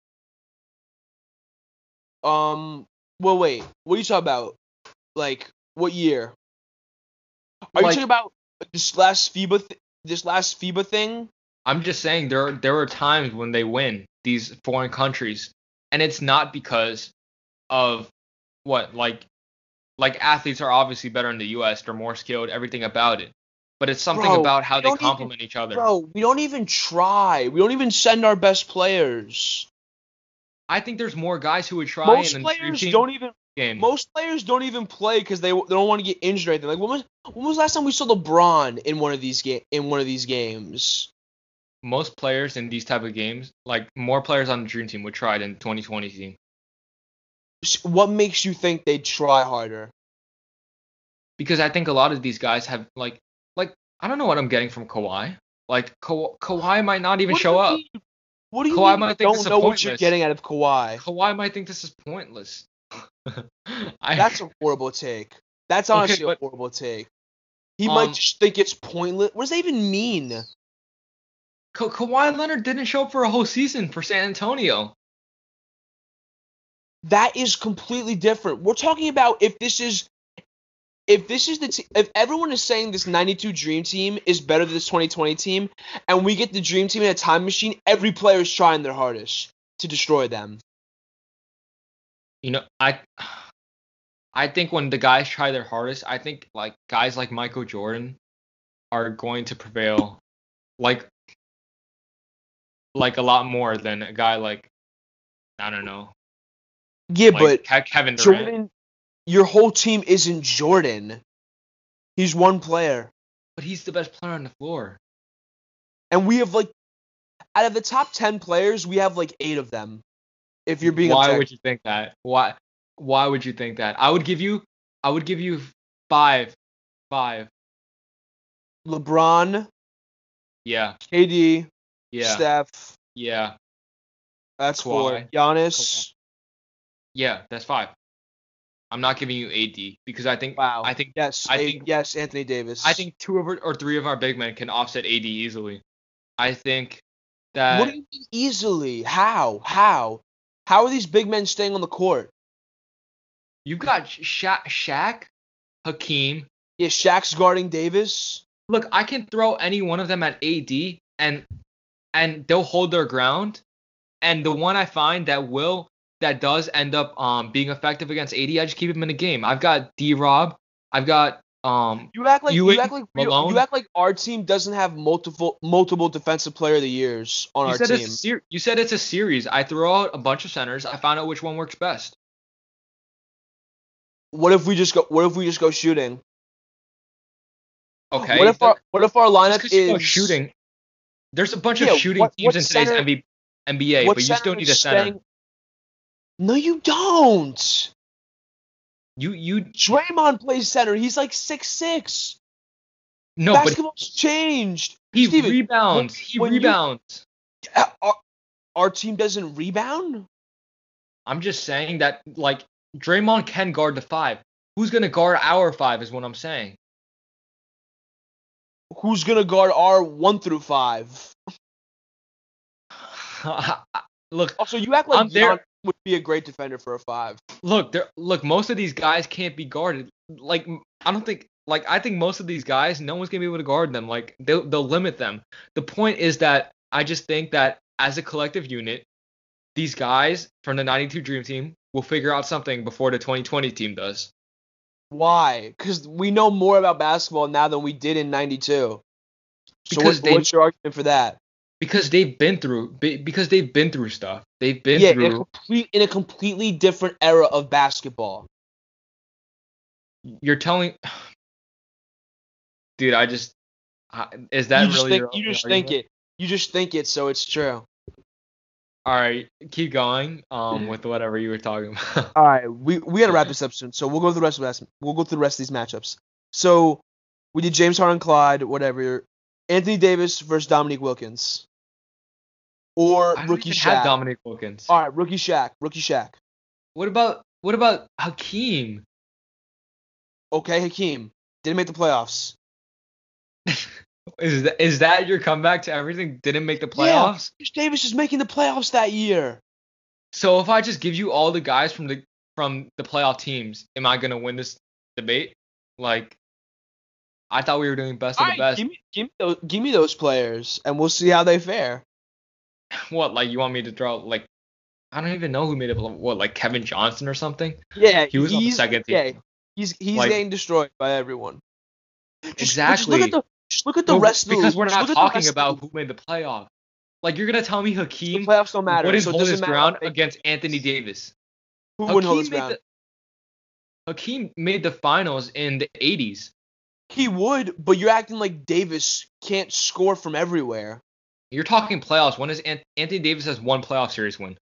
Um. Well, wait. What are you talking about? Like, what year? Are you Like, talking about this last FIBA? Th- this last FIBA thing? I'm just saying there there are times when they win these foreign countries, and it's not because of what like like athletes are obviously better in the U S. They're more skilled, everything about it, but it's something Bro, about how we they don't even, complement each other. bro, we don't even try. We don't even send our best players. I think there's more guys who would try Most in the dream players team don't even. game. Most players don't even play because they, they don't want to get injured or anything. Like when was when was the last time we saw LeBron in one of these ga- in one of these games? Most players in these type of games, like more players on the dream team would try than twenty twenty team. What makes you think they'd try harder? Because I think a lot of these guys have like like I don't know what I'm getting from Kawhi. Like Ka- Kawhi might not even What do show you up. mean? What do you Kawhi mean might you think this don't is know what you're pointless. getting out of Kawhi? Kawhi might think this is pointless. I, That's a horrible take. That's Okay, honestly but- a horrible take. He Um, might just think it's pointless. What does that even mean? Ka- Kawhi Leonard didn't show up for a whole season for San Antonio. That is completely different. We're talking about if this is if this is the t- if everyone is saying this ninety-two Dream Team is better than this twenty twenty team, and we get the Dream Team in a time machine, every player is trying their hardest to destroy them. You know, I I think when the guys try their hardest, I think like guys like Michael Jordan are going to prevail like like a lot more than a guy like I don't know, Yeah, like but Ke- Kevin Durant. Jordan, your whole team isn't Jordan. He's one player. But he's the best player on the floor. And we have like out of the top ten players, we have like eight of them. If you're being Why objective. would you think that? Why why would you think that? I would give you I would give you five. Five. LeBron, Yeah. K D, Yeah. Steph, Yeah. that's four. Kawhi. Giannis. Yeah, that's five. I'm not giving you A D because I think Wow. I think Yes, I A- think- yes, Anthony Davis. I think two of our, or three of our big men can offset A D easily. I think that What do you mean easily? How? How? How are these big men staying on the court? you've got Sha- Shaq, Hakeem. Yeah, Shaq's guarding Davis. Look, I can throw any one of them at A D and and they'll hold their ground. And the one I find that will that does end up um being effective against A D, I just keep him in the game. I've got D Rob. I've got um You act like Ewing, you act like we don't- Malone. you act like our team doesn't have multiple multiple defensive player of the years on you our said team. it's a ser- you said it's a series. I throw out a bunch of centers. I find out which one works best. What if we just go? What if we just go shooting? Okay. What if our What if our Just lineup 'cause you go is shooting? There's a bunch Yeah, of shooting what- teams what in today's center- N B- N B A, what but you still center need a is center. staying- No, you don't. You you Draymond plays center. He's like six six. no, but Basketball's changed. he Steven, rebounds. when- he when you- rebounds. Uh, Our, our team doesn't rebound. I'm just saying that like Draymond can guard the five. Who's gonna guard our five is what I'm saying. Who's gonna guard our one through five? look, Also, you act like I'm there- Giannis would be a great defender for a five. look, there. Look, most of these guys can't be guarded. Like I don't think. Like I think most of these guys, no one's gonna be able to guard them. Like they'll they'll limit them. The point is that I just think that as a collective unit, these guys from the ninety-two Dream Team will figure out something before the twenty twenty team does. Why? Because we know more about basketball now than we did in ninety-two. So Because what, they what's your argument for that? because they've been through because they've been through stuff. They've been Yeah, in a through. complete in a completely different era of basketball. You're telling, dude. I just I- is that You just really think your you only just think argument? it. You just think it, so it's true. All right, keep going. Um, with whatever you were talking about. All right, we we gotta wrap this up soon, so we'll go through the rest of this. We'll go through the rest of these matchups. So we did James Harden, Clyde, whatever. Anthony Davis versus Dominique Wilkins, or I don't rookie even have Shaq. Dominic Wilkins. All right, rookie Shaq, rookie Shaq. What about what about Hakeem? Okay, Hakeem didn't make the playoffs. Is that is that your comeback to everything? Didn't make the Yeah, playoffs? Chris Davis is making the playoffs that year. So if I just give you all the guys from the from the playoff teams, am I gonna win this debate? Like, I thought we were doing best All of the right, best. give me give me those, give me those players, and we'll see how they fare. What, like you want me to draw like I don't even know who made it. What, like Kevin Johnson or something? Yeah, He was on the he's second team. yeah, he's he's Like, getting destroyed by everyone. Just, just look exactly. at the just look at the But rest of the because we're just not look at the talking rest of the about league. who made the playoff. Like you're gonna tell me The Hakeem playoffs don't matter, wouldn't so it hold doesn't his matter. ground how they- against Anthony Davis. Who wouldn't hold Hakeem his made ground? the Hakeem made the finals in the eighties. He would, but you're acting like Davis can't score from everywhere. You're talking playoffs. When is An- Anthony Davis has one playoff series win?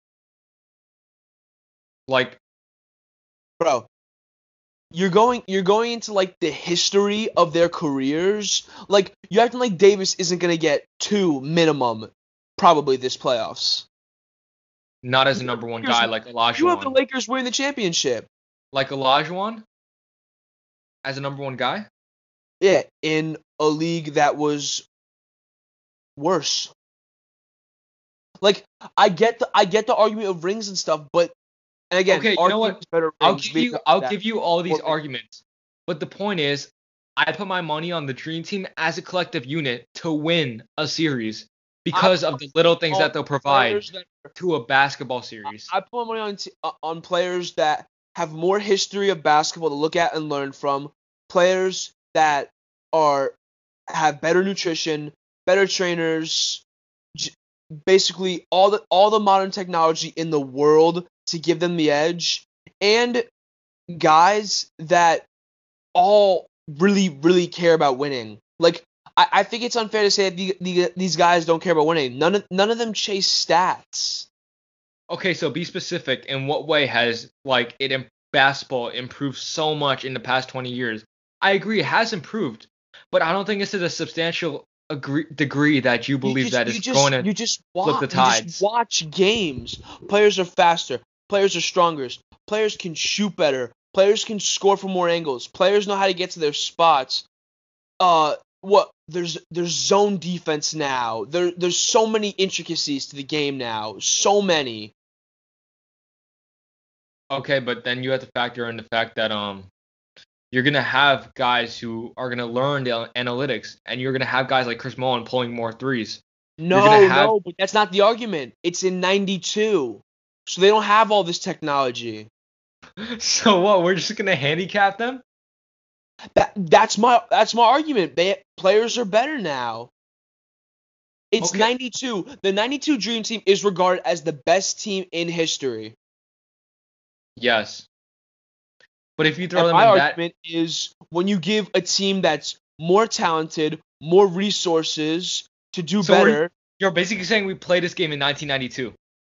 Like, Bro, you're going you're going into like the history of their careers. Like you're acting like Davis isn't gonna get two minimum, probably this playoffs. not as a number one Lakers- guy like You have the Olajuwon. Lakers winning the championship. Like Olajuwon as a number one guy. Yeah, in a league that was worse. Like I get the I get the argument of rings and stuff, but and again, Okay, you our know what? team's better I'll rings give you because I'll of that. give you all these Or- arguments. But the point is, I put my money on the Dream Team as a collective unit to win a series because of the little things that they'll provide Players that- to a basketball series. I put my money on t- uh, on players that have more history of basketball to look at and learn from. Players that are have better nutrition, better trainers, j- basically all the all the modern technology in the world to give them the edge, and guys that all really really care about winning. Like I, I think it's unfair to say that the, the, these guys don't care about winning. None of none of them chase stats. Okay, so be specific. In what way has like it in basketball improved so much in the past twenty years? I agree, it has improved, but I don't think it's to a substantial agree- degree that you believe you just, that you it's just, going to you just flip watch, the You tides. just watch games. Players are faster. Players are stronger. Players can shoot better. Players can score from more angles. Players know how to get to their spots. Uh, what? There's there's zone defense now. There there's so many intricacies to the game now. So many. Okay, but then you have to factor in the fact that um you're gonna have guys who are gonna learn the analytics, and you're gonna have guys like Chris Mullin pulling more threes. No, gonna have- no, but that's not the argument. It's in ninety-two, so they don't have all this technology. So what? We're just gonna handicap them? That that's my that's my argument. They players are better now. It's Okay. ninety-two. The ninety-two Dream Team is regarded as the best team in history. Yes. But if you throw And them my in that, argument is when you give a team that's more talented, more resources to do So we're- better. you're basically saying we played this game in nineteen ninety-two.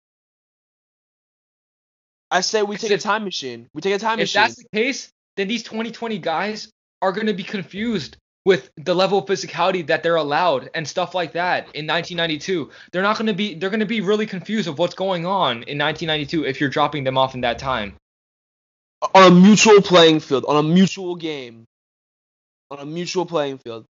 I say we take a if- time machine. We take a time If machine. that's the case, then these twenty twenty guys are gonna be confused with the level of physicality that they're allowed and stuff like that in nineteen ninety-two. They're not gonna be. They're gonna be really confused of what's going on in nineteen ninety-two if you're dropping them off in that time. On a mutual playing field, on a mutual game, on a mutual playing field.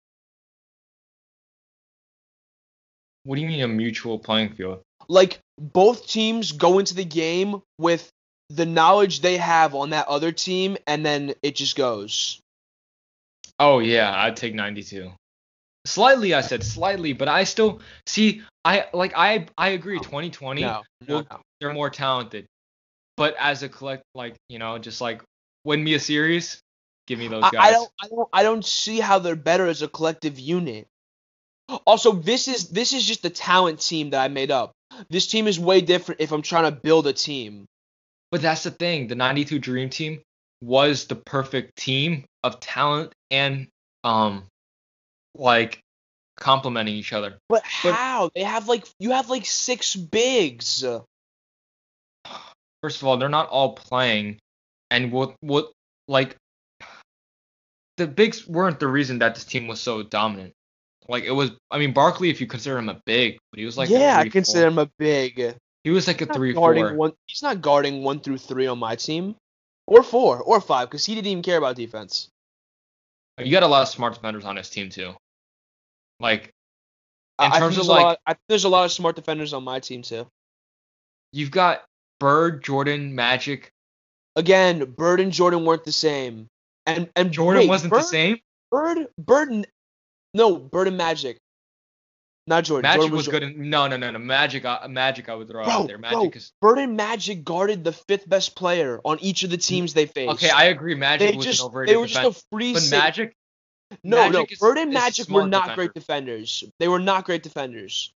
What do you mean a mutual playing field? Like both teams go into the game with the knowledge they have on that other team, and then it just goes. Oh yeah, I'd take ninety-two. Slightly, I said slightly, but I still see. I like. I I agree. twenty twenty, No, no, well, no. they're more talented, but as a collect, like you know, just like win me a series, give me those I, I guys. don't I don't I don't see how they're better as a collective unit. Also, this is this is just the talent team that I made up. This team is way different if I'm trying to build a team. But that's the thing. The ninety-two Dream Team was the perfect team of talent and um like complementing each other. But But how? They have like you have like six bigs. first of all, they're not all playing, and what what like the bigs weren't the reason that this team was so dominant. Like it was, I mean, Barkley, if you consider him a big, but he was like a Yeah, I three consider four. him a big. He was like a He's not three guarding four. one. He's not guarding one through three on my team, or four, or five, because he didn't even care about defense. You got a lot of smart defenders on his team too. Like I, in I think terms of there's a like, lot. I think there's a lot of smart defenders on my team too. you've got Bird, Jordan, Magic. Again, Bird and Jordan weren't the same. And and Jordan wait, wasn't Bird, the same. Bird, Bird, n- no, Bird and Magic, not Jordan. Magic Jordan was was good. In, no, no, no, no. Magic, uh, Magic, I would throw out bro, there. bro. Magic is Bird and Magic guarded the fifth best player on each of the teams they faced. okay. I agree. Magic They was just an overrated they were just defense, a free but safety. Magic, No, no. Magic is, Bird and is Magic were smart not defender. great defenders. They were not great defenders.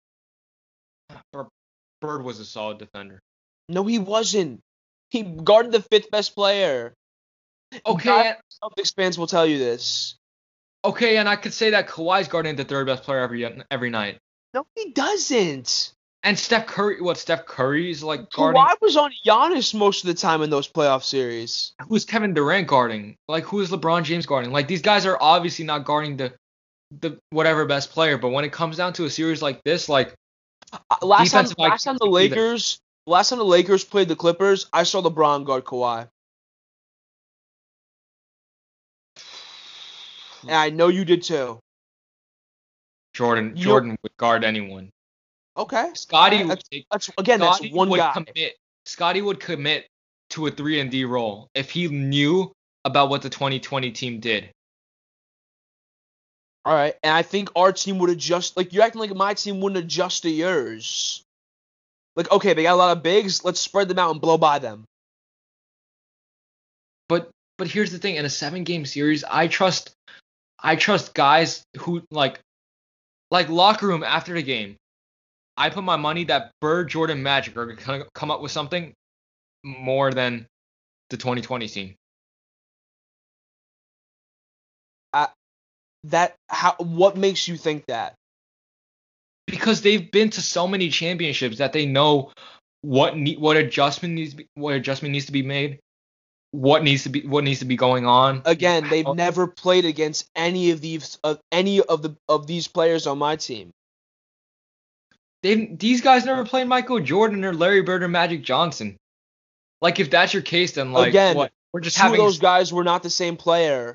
Bird was a solid defender. No, he wasn't. He guarded the fifth best player. Okay, Guys, and, Celtics fans will tell you this. okay, and I could say that Kawhi's guarding the third best player every every night. No, he doesn't. And Steph Curry, what Steph Curry's like guarding? Kawhi was on Giannis most of the time in those playoff series. Who's Kevin Durant guarding? Like who is LeBron James guarding? Like these guys are obviously not guarding the the whatever best player. But when it comes down to a series like this, like Uh, Last time, defensive last time the I Q either. Lakers, last time the Lakers played the Clippers, I saw LeBron guard Kawhi, and I know you did too. Jordan You're- Jordan would guard anyone. Okay, Scotty Alright, would that's, take, that's again, Scotty that's one would guy. commit. Scotty would commit to a three and D role if he knew about what the twenty twenty team did. All right, and I think our team would adjust. Like you're acting like my team wouldn't adjust to yours. Like okay, they got a lot of bigs. Let's spread them out and blow by them. But but here's the thing: in a seven game series, I trust I trust guys who like like locker room after the game. I put my money that Bird, Jordan, Magic are gonna come up with something more than the twenty twenty team. That how? What makes you think that? Because they've been to so many championships that they know what ne- what adjustment needs to be, what adjustment needs to be made, what needs to be what needs to be going on. Again, they've How- never played against any of these of any of the of these players on my team. They these guys never played Michael Jordan or Larry Bird or Magic Johnson. Like if that's your case, then like Again, what we're just Two having. of those guys were not the same player.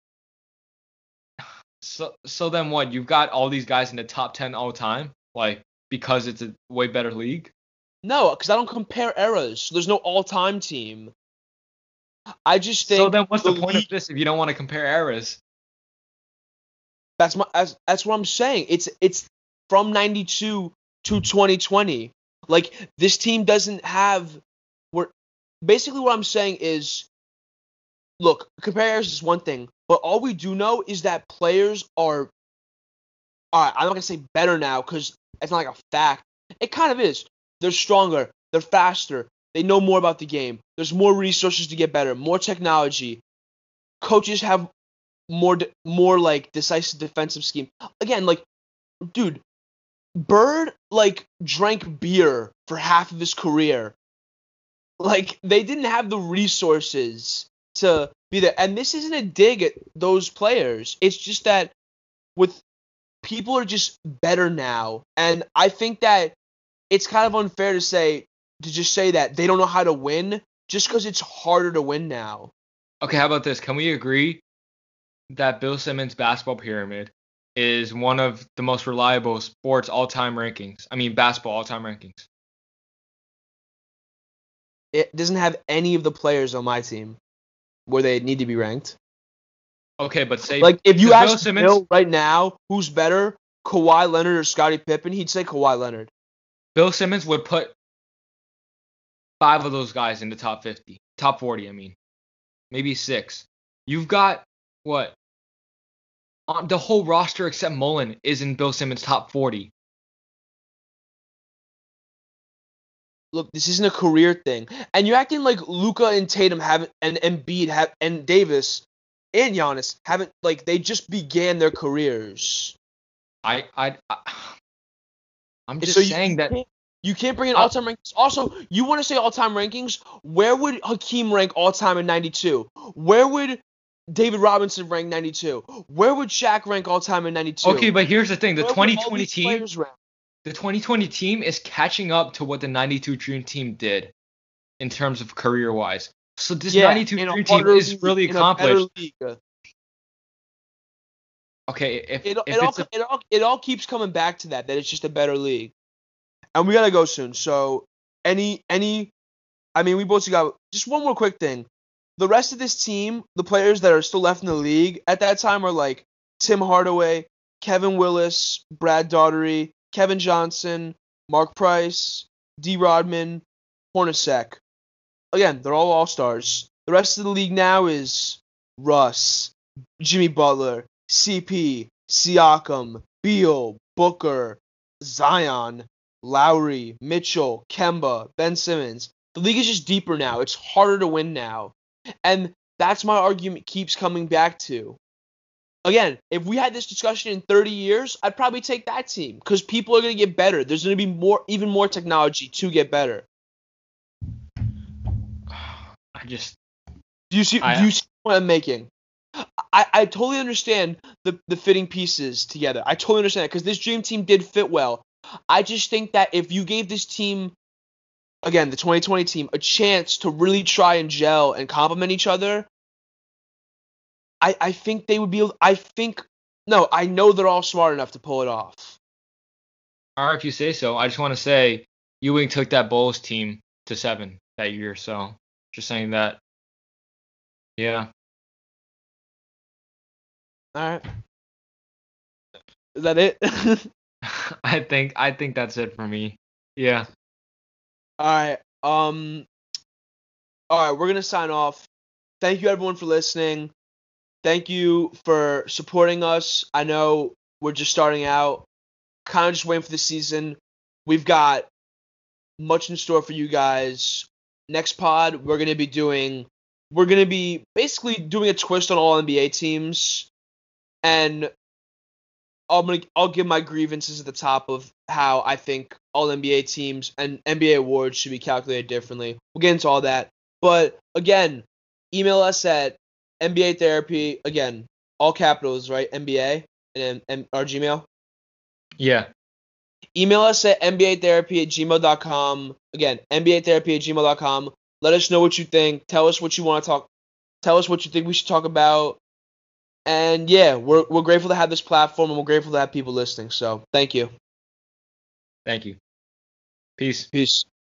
So so then what? You've got all these guys in the top ten all time, like because it's a way better league. No, because I don't compare eras. So there's no all-time team. I just think. So then what's the, point league- of this if you don't want to compare eras? That's my. That's, that's what I'm saying. It's it's from ninety-two to twenty twenty. Like this team doesn't have. We're basically what I'm saying is. Look, compare eras is one thing, but all we do know is that players are. All right, I'm not gonna say better now because it's not like a fact. It kind of is. They're stronger. They're faster. They know more about the game. There's more resources to get better. More technology. Coaches have more, de- more like decisive defensive scheme. Again, like, dude, Bird like drank beer for half of his career. Like they didn't have the resources to be there. And this isn't a dig at those players. It's just that with people are just better now. And I think that it's kind of unfair to say to just say that they don't know how to win just because it's harder to win now. Okay, how about this? Can we agree that Bill Simmons' basketball pyramid is one of the most reliable sports all-time rankings? I mean, basketball all-time rankings. It doesn't have any of the players on my team where they need to be ranked. Okay, but say Like, if you does Bill ask Simmons, Bill right now who's better, Kawhi Leonard or Scottie Pippen, he'd say Kawhi Leonard. Bill Simmons would put five of those guys in the top fifty, top forty. I mean, maybe six. You've got what? Um, the whole roster except Mullen is in Bill Simmons' top forty. Look, this isn't a career thing, and you're acting like Luka and Tatum haven't, and Embiid have, and Davis and Giannis haven't, like, they just began their careers. I I, I I'm just So you, saying you that. can't, you can't bring in Uh, all-time rankings. Also, you want to say all-time rankings? Where would Hakeem rank all-time in ninety-two? Where would David Robinson rank ninety-two? Where would Shaq rank all-time in ninety-two? Okay, but here's the thing: the Where would all twenty twenty these team, players rank? the twenty twenty team is catching up to what the ninety-two Dream Team did in terms of career-wise. So this Yeah, ninety-two in a Dream Team harder is league, really in a better accomplished. league. Okay, if It, if it, all, it's a, it, all, it all keeps coming back to that, that it's just a better league. And we got to go soon. So, any, any, I mean, we both got, just one more quick thing. The rest of this team, the players that are still left in the league at that time are like Tim Hardaway, Kevin Willis, Brad Daugherty, Kevin Johnson, Mark Price, D. Rodman, Hornacek. Again, they're all all-stars. The rest of the league now is Russ, Jimmy Butler, C P, Siakam, Beal, Booker, Zion, Lowry, Mitchell, Kemba, Ben Simmons. The league is just deeper now. It's harder to win now. And that's my argument keeps coming back to. Again, if we had this discussion in thirty years, I'd probably take that team because people are going to get better. There's going to be more, even more technology to get better. I just Do you see? I do you see what I'm making? I, I totally understand the, the fitting pieces together. I totally understand because this dream team did fit well. I just think that if you gave this team, again, the twenty twenty team, a chance to really try and gel and complement each other, I, I think they would be able, I think, no, I know they're all smart enough to pull it off. all right, if you say so. I just want to say Ewing took that Bulls team to seven that year, so just saying that. Yeah. All right. Is that it? I think I think that's it for me. Yeah. All right. Um. All right. We're gonna sign off. Thank you everyone for listening. Thank you for supporting us. I know we're just starting out, kind of just waiting for the season. We've got much in store for you guys. Next pod, we're gonna be doing. We're gonna be basically doing a twist on all N B A teams, and I'm gonna I'll give my grievances at the top of how I think all N B A teams and N B A awards should be calculated differently. We'll get into all that. But again, email us at N B A Therapy, again, all capitals, right? N B A and, and our Gmail. Yeah. Email us at N B A Therapy at gmail dot com. Again, N B A Therapy at gmail dot com. Let us know what you think. Tell us what you want to talk. Tell us what you think we should talk about. And yeah, we're we're grateful to have this platform and we're grateful to have people listening. So thank you. Thank you. Peace. Peace.